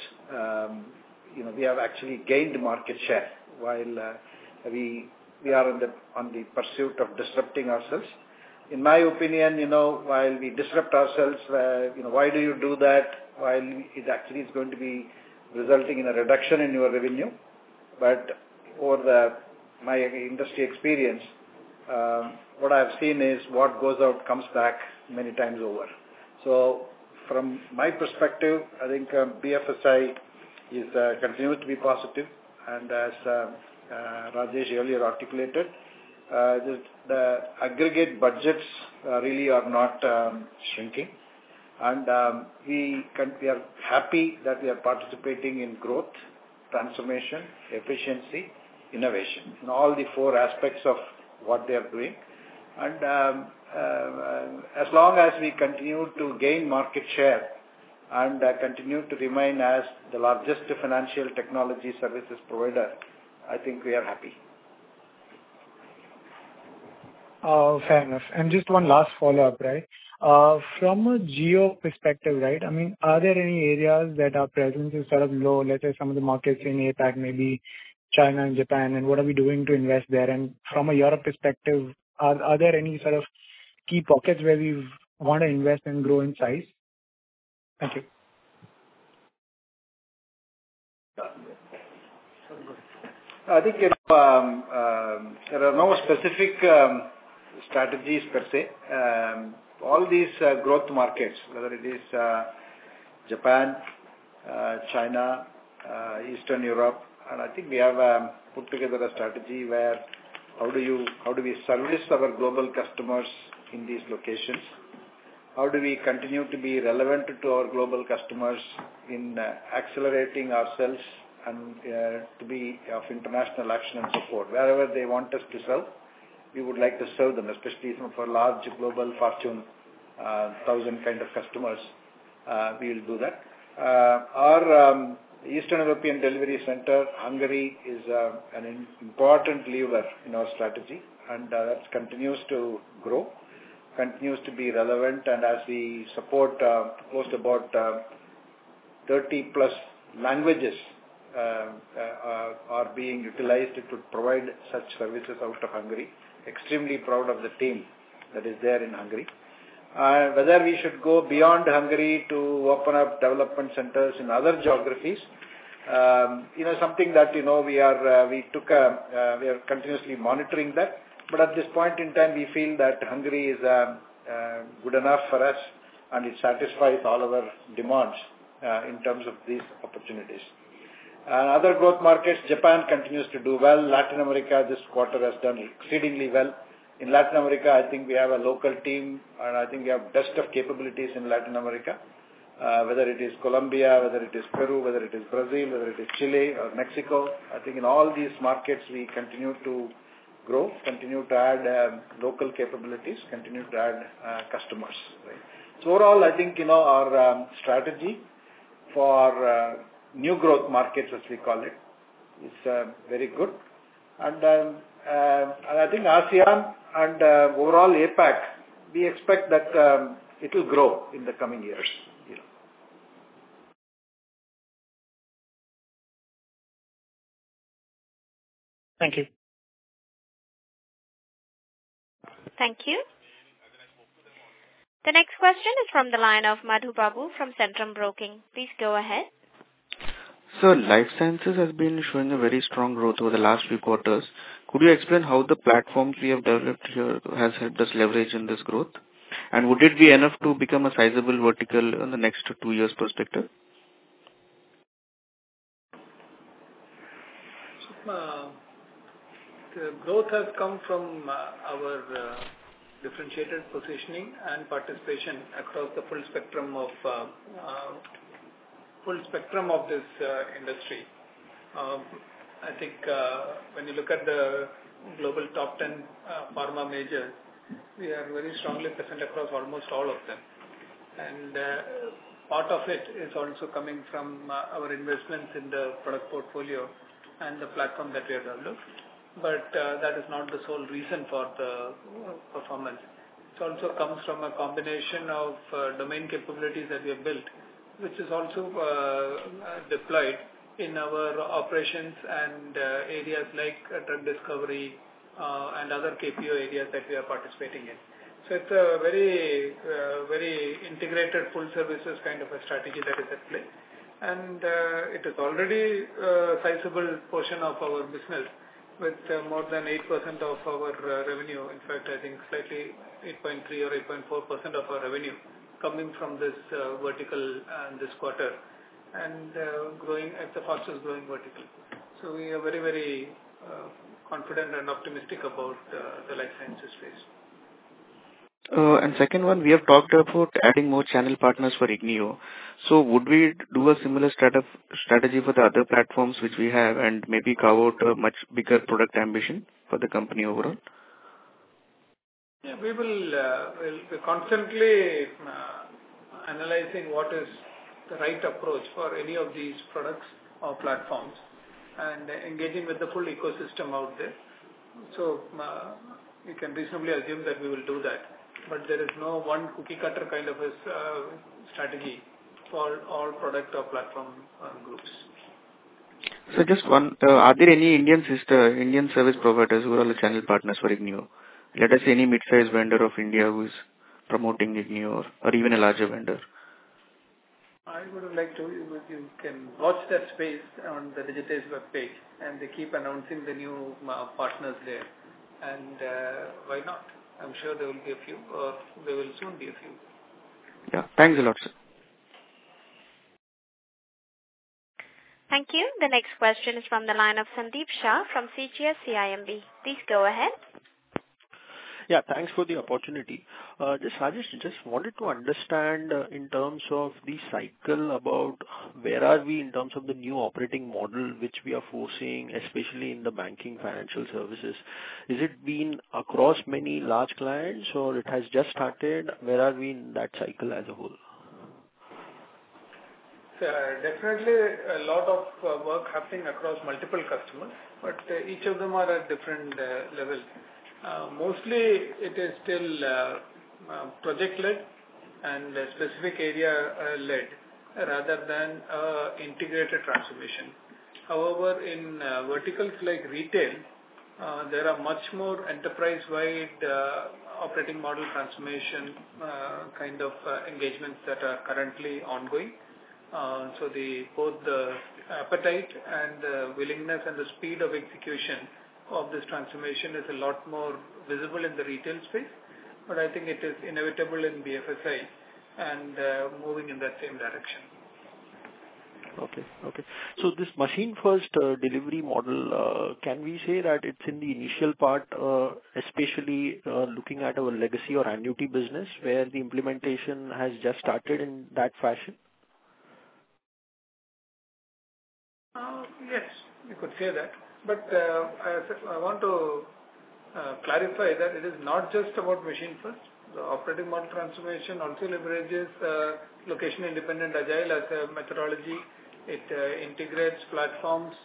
we have actually gained market share while we are on the pursuit of disrupting ourselves. In my opinion, while we disrupt ourselves, why do you do that? While it actually is going to be resulting in a reduction in your revenue, but over my industry experience, what I have seen is what goes out comes back many times over. So from my perspective, I think BFSI continues to be positive, and as Rajesh earlier articulated, the aggregate budgets really are not shrinking, and we are happy that we are participating in growth, transformation, efficiency, innovation, in all the 4 aspects of what they are doing. And as long as we continue to gain market share and continue to remain as the largest financial technology services provider, I think we are happy. Fair enough. And just one last follow-up, right? From a geo perspective, right? I mean, are there any areas that our presence is sort of low? Let's say some of the markets in APAC, maybe China and Japan, and what are we doing to invest there? And from a Europe perspective, are there any sort of key pockets where we want to invest and grow in size? Thank you. I think there are no specific strategies per se. All these growth markets, whether it is Japan, China, Eastern Europe, and I think we have put together a strategy where how do we service our global customers in these locations? How do we continue to be relevant to our global customers in accelerating ourselves and to be of international action and support? Wherever they want us to serve, we would like to serve them, especially for large global Fortune 1000 kind of customers. We will do that. Our Eastern European Delivery Center, Hungary, is an important lever in our strategy, and that continues to grow, continues to be relevant, and as we support close to about 30 plus languages are being utilized to provide such services out of Hungary. Extremely proud of the team that is there in Hungary. Whether we should go beyond Hungary to open up development centers in other geographies, something that we are continuously monitoring that. But at this point in time, we feel that Hungary is good enough for us, and it satisfies all our demands in terms of these opportunities. Other growth markets, Japan continues to do well. Latin America this quarter has done exceedingly well. In Latin America, I think we have a local team, and I think we have best of capabilities in Latin America. Whether it is Colombia, whether it is Peru, whether it is Brazil, whether it is Chile or Mexico, I think in all these markets we continue to grow, continue to add local capabilities, continue to add customers. Right? So overall, I think our strategy for new growth markets, as we call it, is very good. And I think ASEAN and overall APAC, we expect that it will grow in the coming years. Thank you. Thank you. The next question is from the line of Madhu Babu from Centrum Broking. Please go ahead. So life sciences has been showing a very strong growth over the last few quarters. Could you explain how the platforms we have developed here has helped us leverage in this growth? And would it be enough to become a sizable vertical in the next 2 years perspective? The growth has come from our differentiated positioning and participation across the full spectrum of this industry. I think when you look at the global top 10 pharma majors, we are very strongly present across almost all of them. And part of it is also coming from our investments in the product portfolio and the platform that we have developed. But that is not the sole reason for the performance. It also comes from a combination of domain capabilities that we have built, which is also deployed in our operations and areas like drug discovery and other KPO areas that we are participating in. So it's a very integrated full services kind of a strategy that is at play. And it is already a sizable portion of our business with more than 8% of our revenue. In fact, I think slightly 8.3 or 8.4% of our revenue coming from this vertical this quarter, and growing at the fastest growing vertical. So we are very, very confident and optimistic about the life sciences space. And second one, we have talked about adding more channel partners for Ignio. So would we do a similar strategy for the other platforms which we have and maybe carve out a much bigger product ambition for the company overall? Yeah, we will we're constantly analyzing what is the right approach for any of these products or platforms and engaging with the full ecosystem out there. So you can reasonably assume that we will do that. But there is no one cookie cutter kind of a strategy for all product or platform groups. So just one, are there any Indian service providers who are the channel partners for Ignio? Let us say any mid-sized vendor of India who is promoting Ignio or even a larger vendor. I would like to, you can watch that space on the Digitize web page, and they keep announcing the new partners there. And why not? I'm sure there will be a few, or there will soon be a few. Yeah, thanks a lot, sir. Thank you. The next question is from the line of Sandeep Shah from CGS CIMB. Please go ahead. Yeah, thanks for the opportunity. Rajesh, just wanted to understand in terms of the cycle about where are we in terms of the new operating model which we are foreseeing, especially in the banking financial services. Is it been across many large clients or it has just started? Where are we in that cycle as a whole? Definitely a lot of work happening across multiple customers, but each of them are at different levels. Mostly it is still project-led and specific area-led rather than integrated transformation. However, in verticals like retail, there are much more enterprise-wide operating model transformation kind of engagements that are currently ongoing. So both the appetite and the willingness and the speed of execution of this transformation is a lot more visible in the retail space, but I think it is inevitable in BFSI and moving in that same direction. Okay. So this machine-first delivery model, can we say that it's in the initial part, especially looking at our legacy or annuity business, where the implementation has just started in that fashion? Yes, you could say that. But I want to clarify that it is not just about machine first. The operating model transformation also leverages location-independent agile as a methodology. It integrates platforms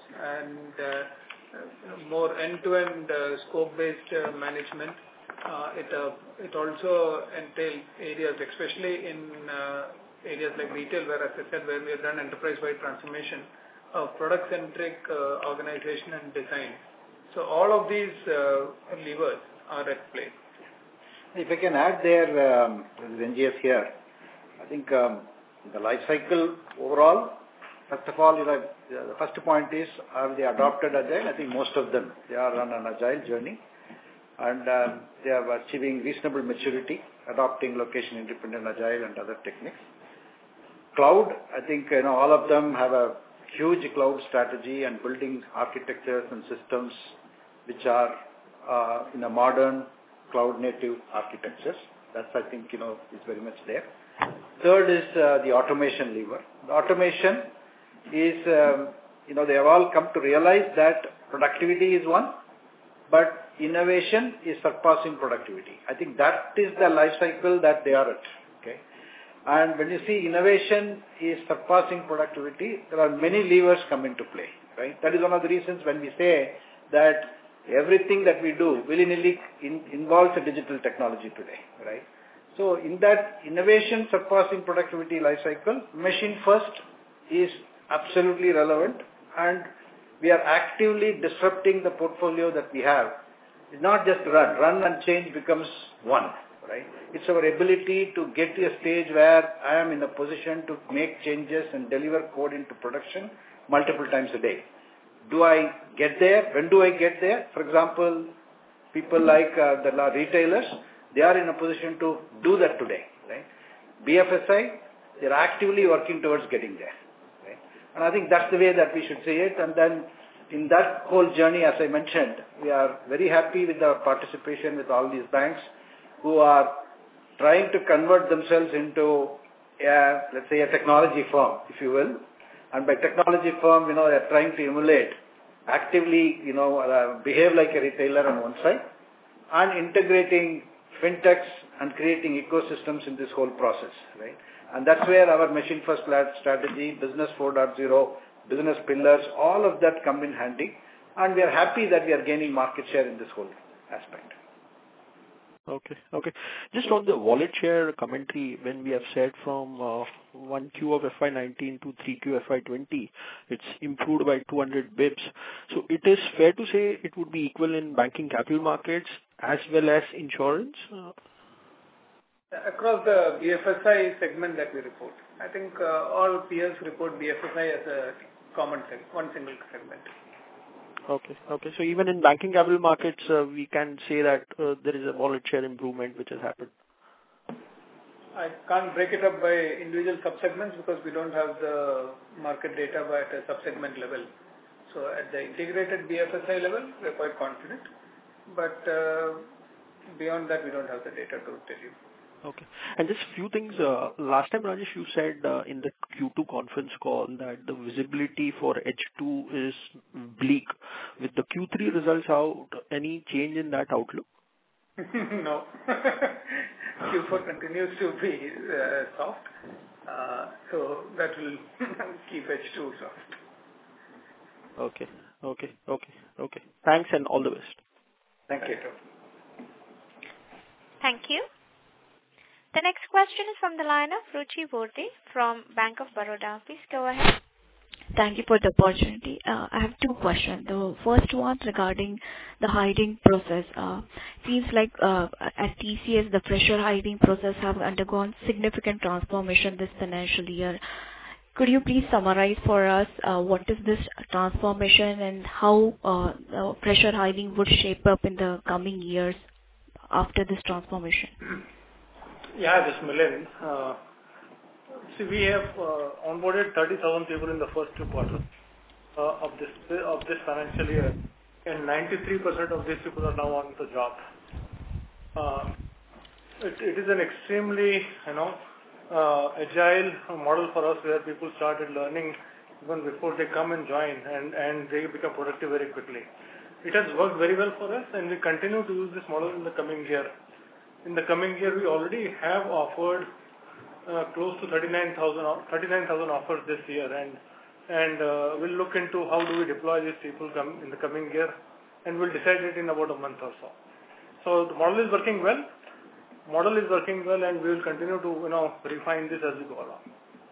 and more end-to-end scope-based management. It also entails areas, especially in areas like retail, where, as I said, where we have done enterprise-wide transformation of product-centric organization and design. So all of these levers are at play. If I can add there, this is NGS here. I think the life cycle overall, first of all, the first point is, have they adopted Agile? I think most of them, they are on an Agile journey. And they are achieving reasonable maturity, adopting location-independent Agile and other techniques. Cloud, I think all of them have a huge cloud strategy and building architectures and systems which are in a modern cloud-native architectures. That's, I think, is very much there. Third is the automation lever. The automation is, they have all come to realize that productivity is one, but innovation is surpassing productivity. I think that is the life cycle that they are at. Okay, and when you see innovation is surpassing productivity, there are many levers come into play. Right, that is one of the reasons when we say that everything that we do willy-nilly involves a digital technology today. Right, so in that innovation surpassing productivity life cycle, machine first is absolutely relevant, and we are actively disrupting the portfolio that we have. It's not just run and change becomes one, right? It's our ability to get to a stage where I am in a position to make changes and deliver code into production multiple times a day. Do I get there? When do I get there? For example, people like the retailers, they are in a position to do that today, right? BFSI, they're actively working towards getting there, right? And I think that's the way that we should see it. And then in that whole journey, as I mentioned, we are very happy with our participation with all these banks who are trying to convert themselves into, let's say, a technology firm, if you will. And by technology firm, they are trying to emulate, actively, behave like a retailer on one side, and integrating fintechs and creating ecosystems in this whole process, right? And that's where our machine first strategy, business 4.0, business pillars, all of that come in handy, and we are happy that we are gaining market share in this whole aspect. Okay. Just on the wallet share commentary, when we have said from 1Q of FY19 to 3Q FY20, it's improved by 200 bips. So it is fair to say it would be equal in banking capital markets as well as insurance? Across the BFSI segment that we report, I think all peers report BFSI as a common one single segment. Okay. So even in banking capital markets, we can say that there is a wallet share improvement which has happened. I can't break it up by individual subsegments because we don't have the market data at a subsegment level. So at the integrated BFSI level, we're quite confident. But beyond that, we don't have the data to tell you. Okay. And just a few things. Last time, Rajesh, you said in the Q2 conference call that the visibility for H2 is bleak. With the Q3 results out, any change in that outlook? No. Q4 continues to be soft. So that will keep H2 soft. Okay. Thanks and all the best. Thank you. Thank you. The next question is from the line of Ruchi Burde from Bank of Baroda. Please go ahead. Thank you for the opportunity. I have two questions. The first one regarding the hiring process. Seems like at TCS, the fresher hiring process have undergone significant transformation this financial year. Could you please summarize for us what is this transformation and how fresher hiring would shape up in the coming years after this transformation? Yeah, this is Milind. See, we have onboarded 30,000 people in the first 2 quarters of this financial year, and 93% of these people are now on the job. It is an extremely, agile model for us where people started learning even before they come and join, and they become productive very quickly. It has worked very well for us, and we continue to use this model in the coming year. In the coming year, we already have offered close to 39,000 offers this year, and we'll look into how do we deploy these people in the coming year, and we'll decide it in about a month or so. So the model is working well. And we will continue to refine this as we go along.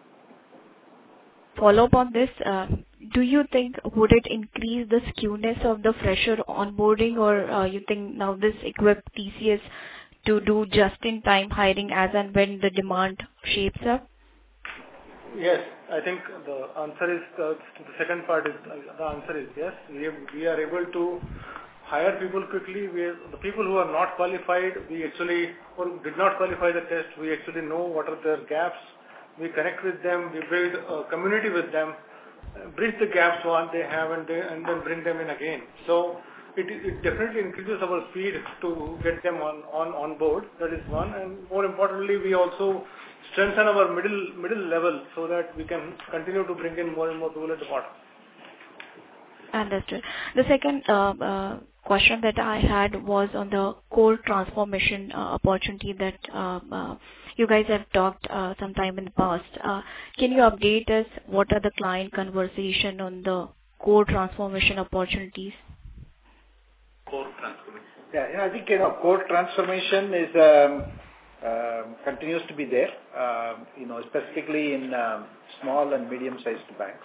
Follow up on this. Do you think would it increase the skewness of the fresher onboarding, or you think now this equipped TCS to do just-in-time hiring as and when the demand shapes up? Yes, I think the answer is the second part is the answer is yes. We are able to hire people quickly. The people who are not qualified, we actually or did not qualify the test. We actually know what are their gaps. We connect with them. We build a community with them, bridge the gaps what they have, and then bring them in again. So it definitely increases our speed to get them on board. That is one, and more importantly, we also strengthen our middle level so that we can continue to bring in more and more people at the bottom. Understood. The second question that I had was on the core transformation opportunity that you guys have talked sometime in the past. Can you update us what are the client conversation on the core transformation opportunities? Core transformation. Yeah, I think core transformation is continues to be there. Specifically in small and medium-sized banks.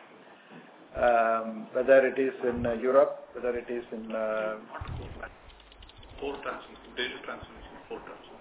Whether it is in Europe, whether it is in core transformation, data transformation, core transformation.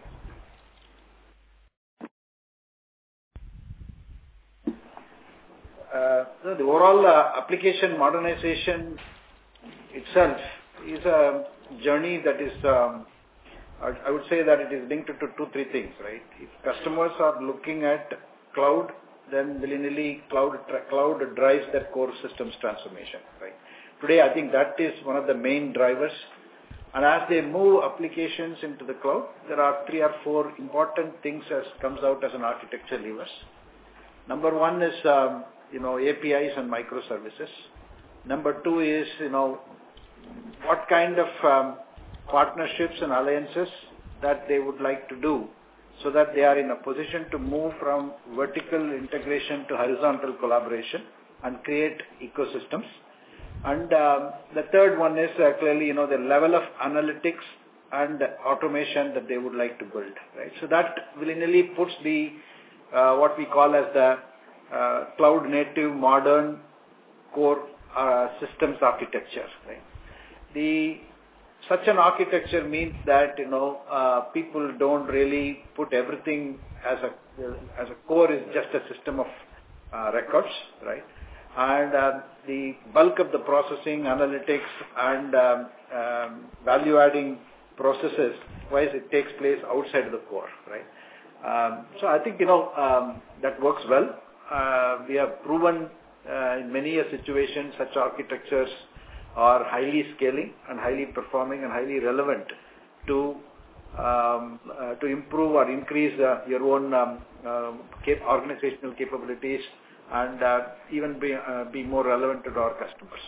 The overall application modernization itself is a journey that is, I would say that it is linked to 2-3 things, right? If customers are looking at cloud, then willy-nilly cloud drives that core systems transformation, right? Today, I think that is one of the main drivers. And as they move applications into the cloud, there are 3 or 4 important things as comes out as an architecture levers. Number one is, APIs and microservices. Number 2 is, what kind of partnerships and alliances that they would like to do so that they are in a position to move from vertical integration to horizontal collaboration and create ecosystems. And the third one is clearly, the level of analytics and automation that they would like to build, right? So that willy-nilly puts the, what we call as the cloud native modern core systems architecture, right? Such an architecture means that, people don't really put everything as a core is just a system of records, right? And the bulk of the processing, analytics, and value-adding processes, wise it takes place outside of the core, right? So I think, that works well. We have proven in many a situation such architectures are highly scaling and highly performing and highly relevant to improve or increase your own organizational capabilities and even be more relevant to our customers.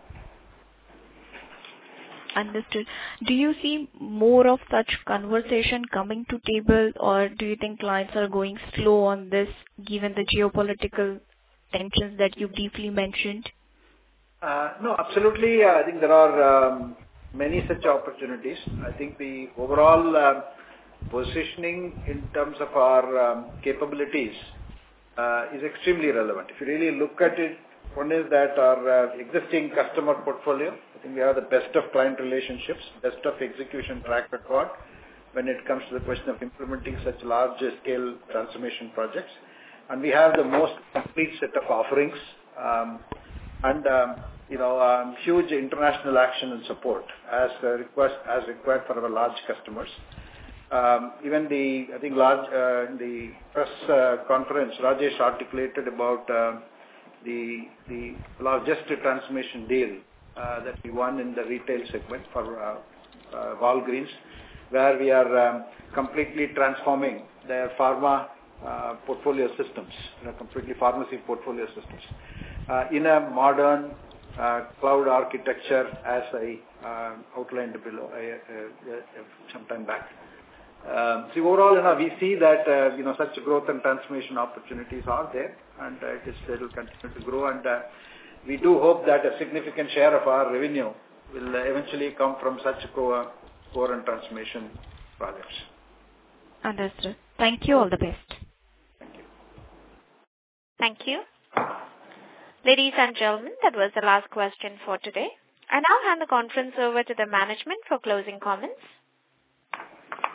Right? Understood. Do you see more of such conversation coming to table, or do you think clients are going slow on this given the geopolitical tensions that you briefly mentioned? No, absolutely. I think there are many such opportunities. I think the overall positioning in terms of our capabilities is extremely relevant. If you really look at it, one is that our existing customer portfolio, I think we have the best of client relationships, best of execution track record when it comes to the question of implementing such large scale transformation projects. And we have the most complete set of offerings huge international action and support as required for our large customers. Even the press conference, Rajesh articulated about the largest transformation deal that we won in the retail segment for Walgreens, where we are completely transforming their pharma portfolio systems, completely pharmacy portfolio systems, in a modern cloud architecture as I outlined below some time back. So overall, we see that such growth and transformation opportunities are there, and it will continue to grow. And we do hope that a significant share of our revenue will eventually come from such core and transformation projects. Understood. Thank you. All the best. Thank you. Thank you. Ladies and gentlemen, that was the last question for today. I now hand the conference over to the management for closing comments.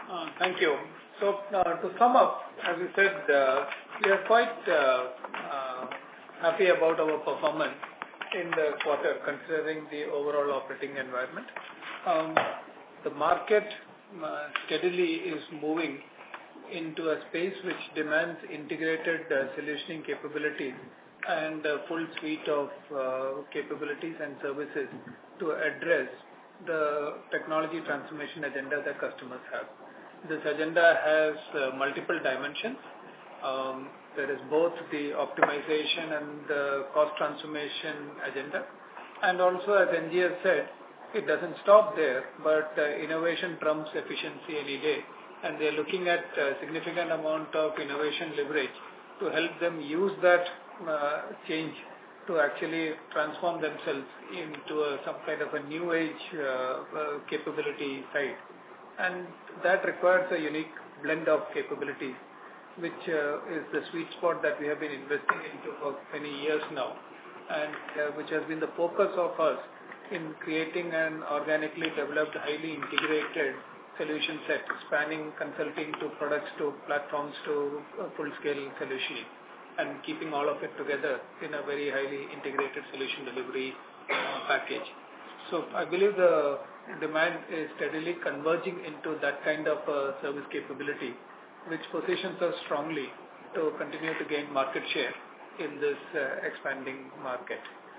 Thank you. So, to sum up, as we said, we are quite happy about our performance in the quarter, considering the overall operating environment. The market steadily is moving into a space which demands integrated solutioning capabilities and a full suite of capabilities and services to address the technology transformation agenda that customers have. This agenda has multiple dimensions. There is both the optimization and the cost transformation agenda. And also, as NGS said, it doesn't stop there, but innovation trumps efficiency any day. And they're looking at a significant amount of innovation leverage to help them use that change to actually transform themselves into some kind of a new age capability side. And that requires a unique blend of capabilities, which is the sweet spot that we have been investing into for many years now, and which has been the focus of us in creating an organically developed, highly integrated solution set, spanning consulting to products to platforms to full-scale solutioning, and keeping all of it together in a very highly integrated solution delivery package. So I believe the demand is steadily converging into that kind of service capability, which positions us strongly to continue to gain market share in this expanding market.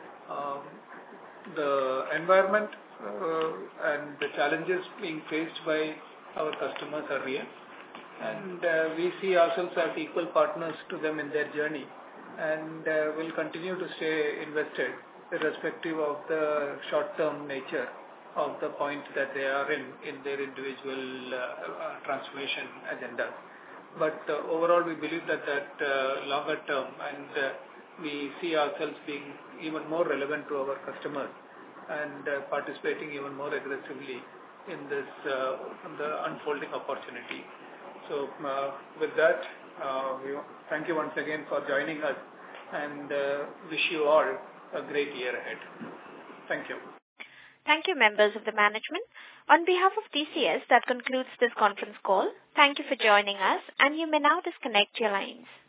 The environment and the challenges being faced by our customers are real, and we see ourselves as equal partners to them in their journey, and will continue to stay invested irrespective of the short-term nature of the point that they are in their individual transformation agenda. But overall, we believe that longer term, and we see ourselves being even more relevant to our customers and participating even more aggressively in this the unfolding opportunity. So with that, we thank you once again for joining us, and wish you all a great year ahead. Thank you. Thank you, members of the management. On behalf of TCS, that concludes this conference call. Thank you for joining us, and you may now disconnect your lines.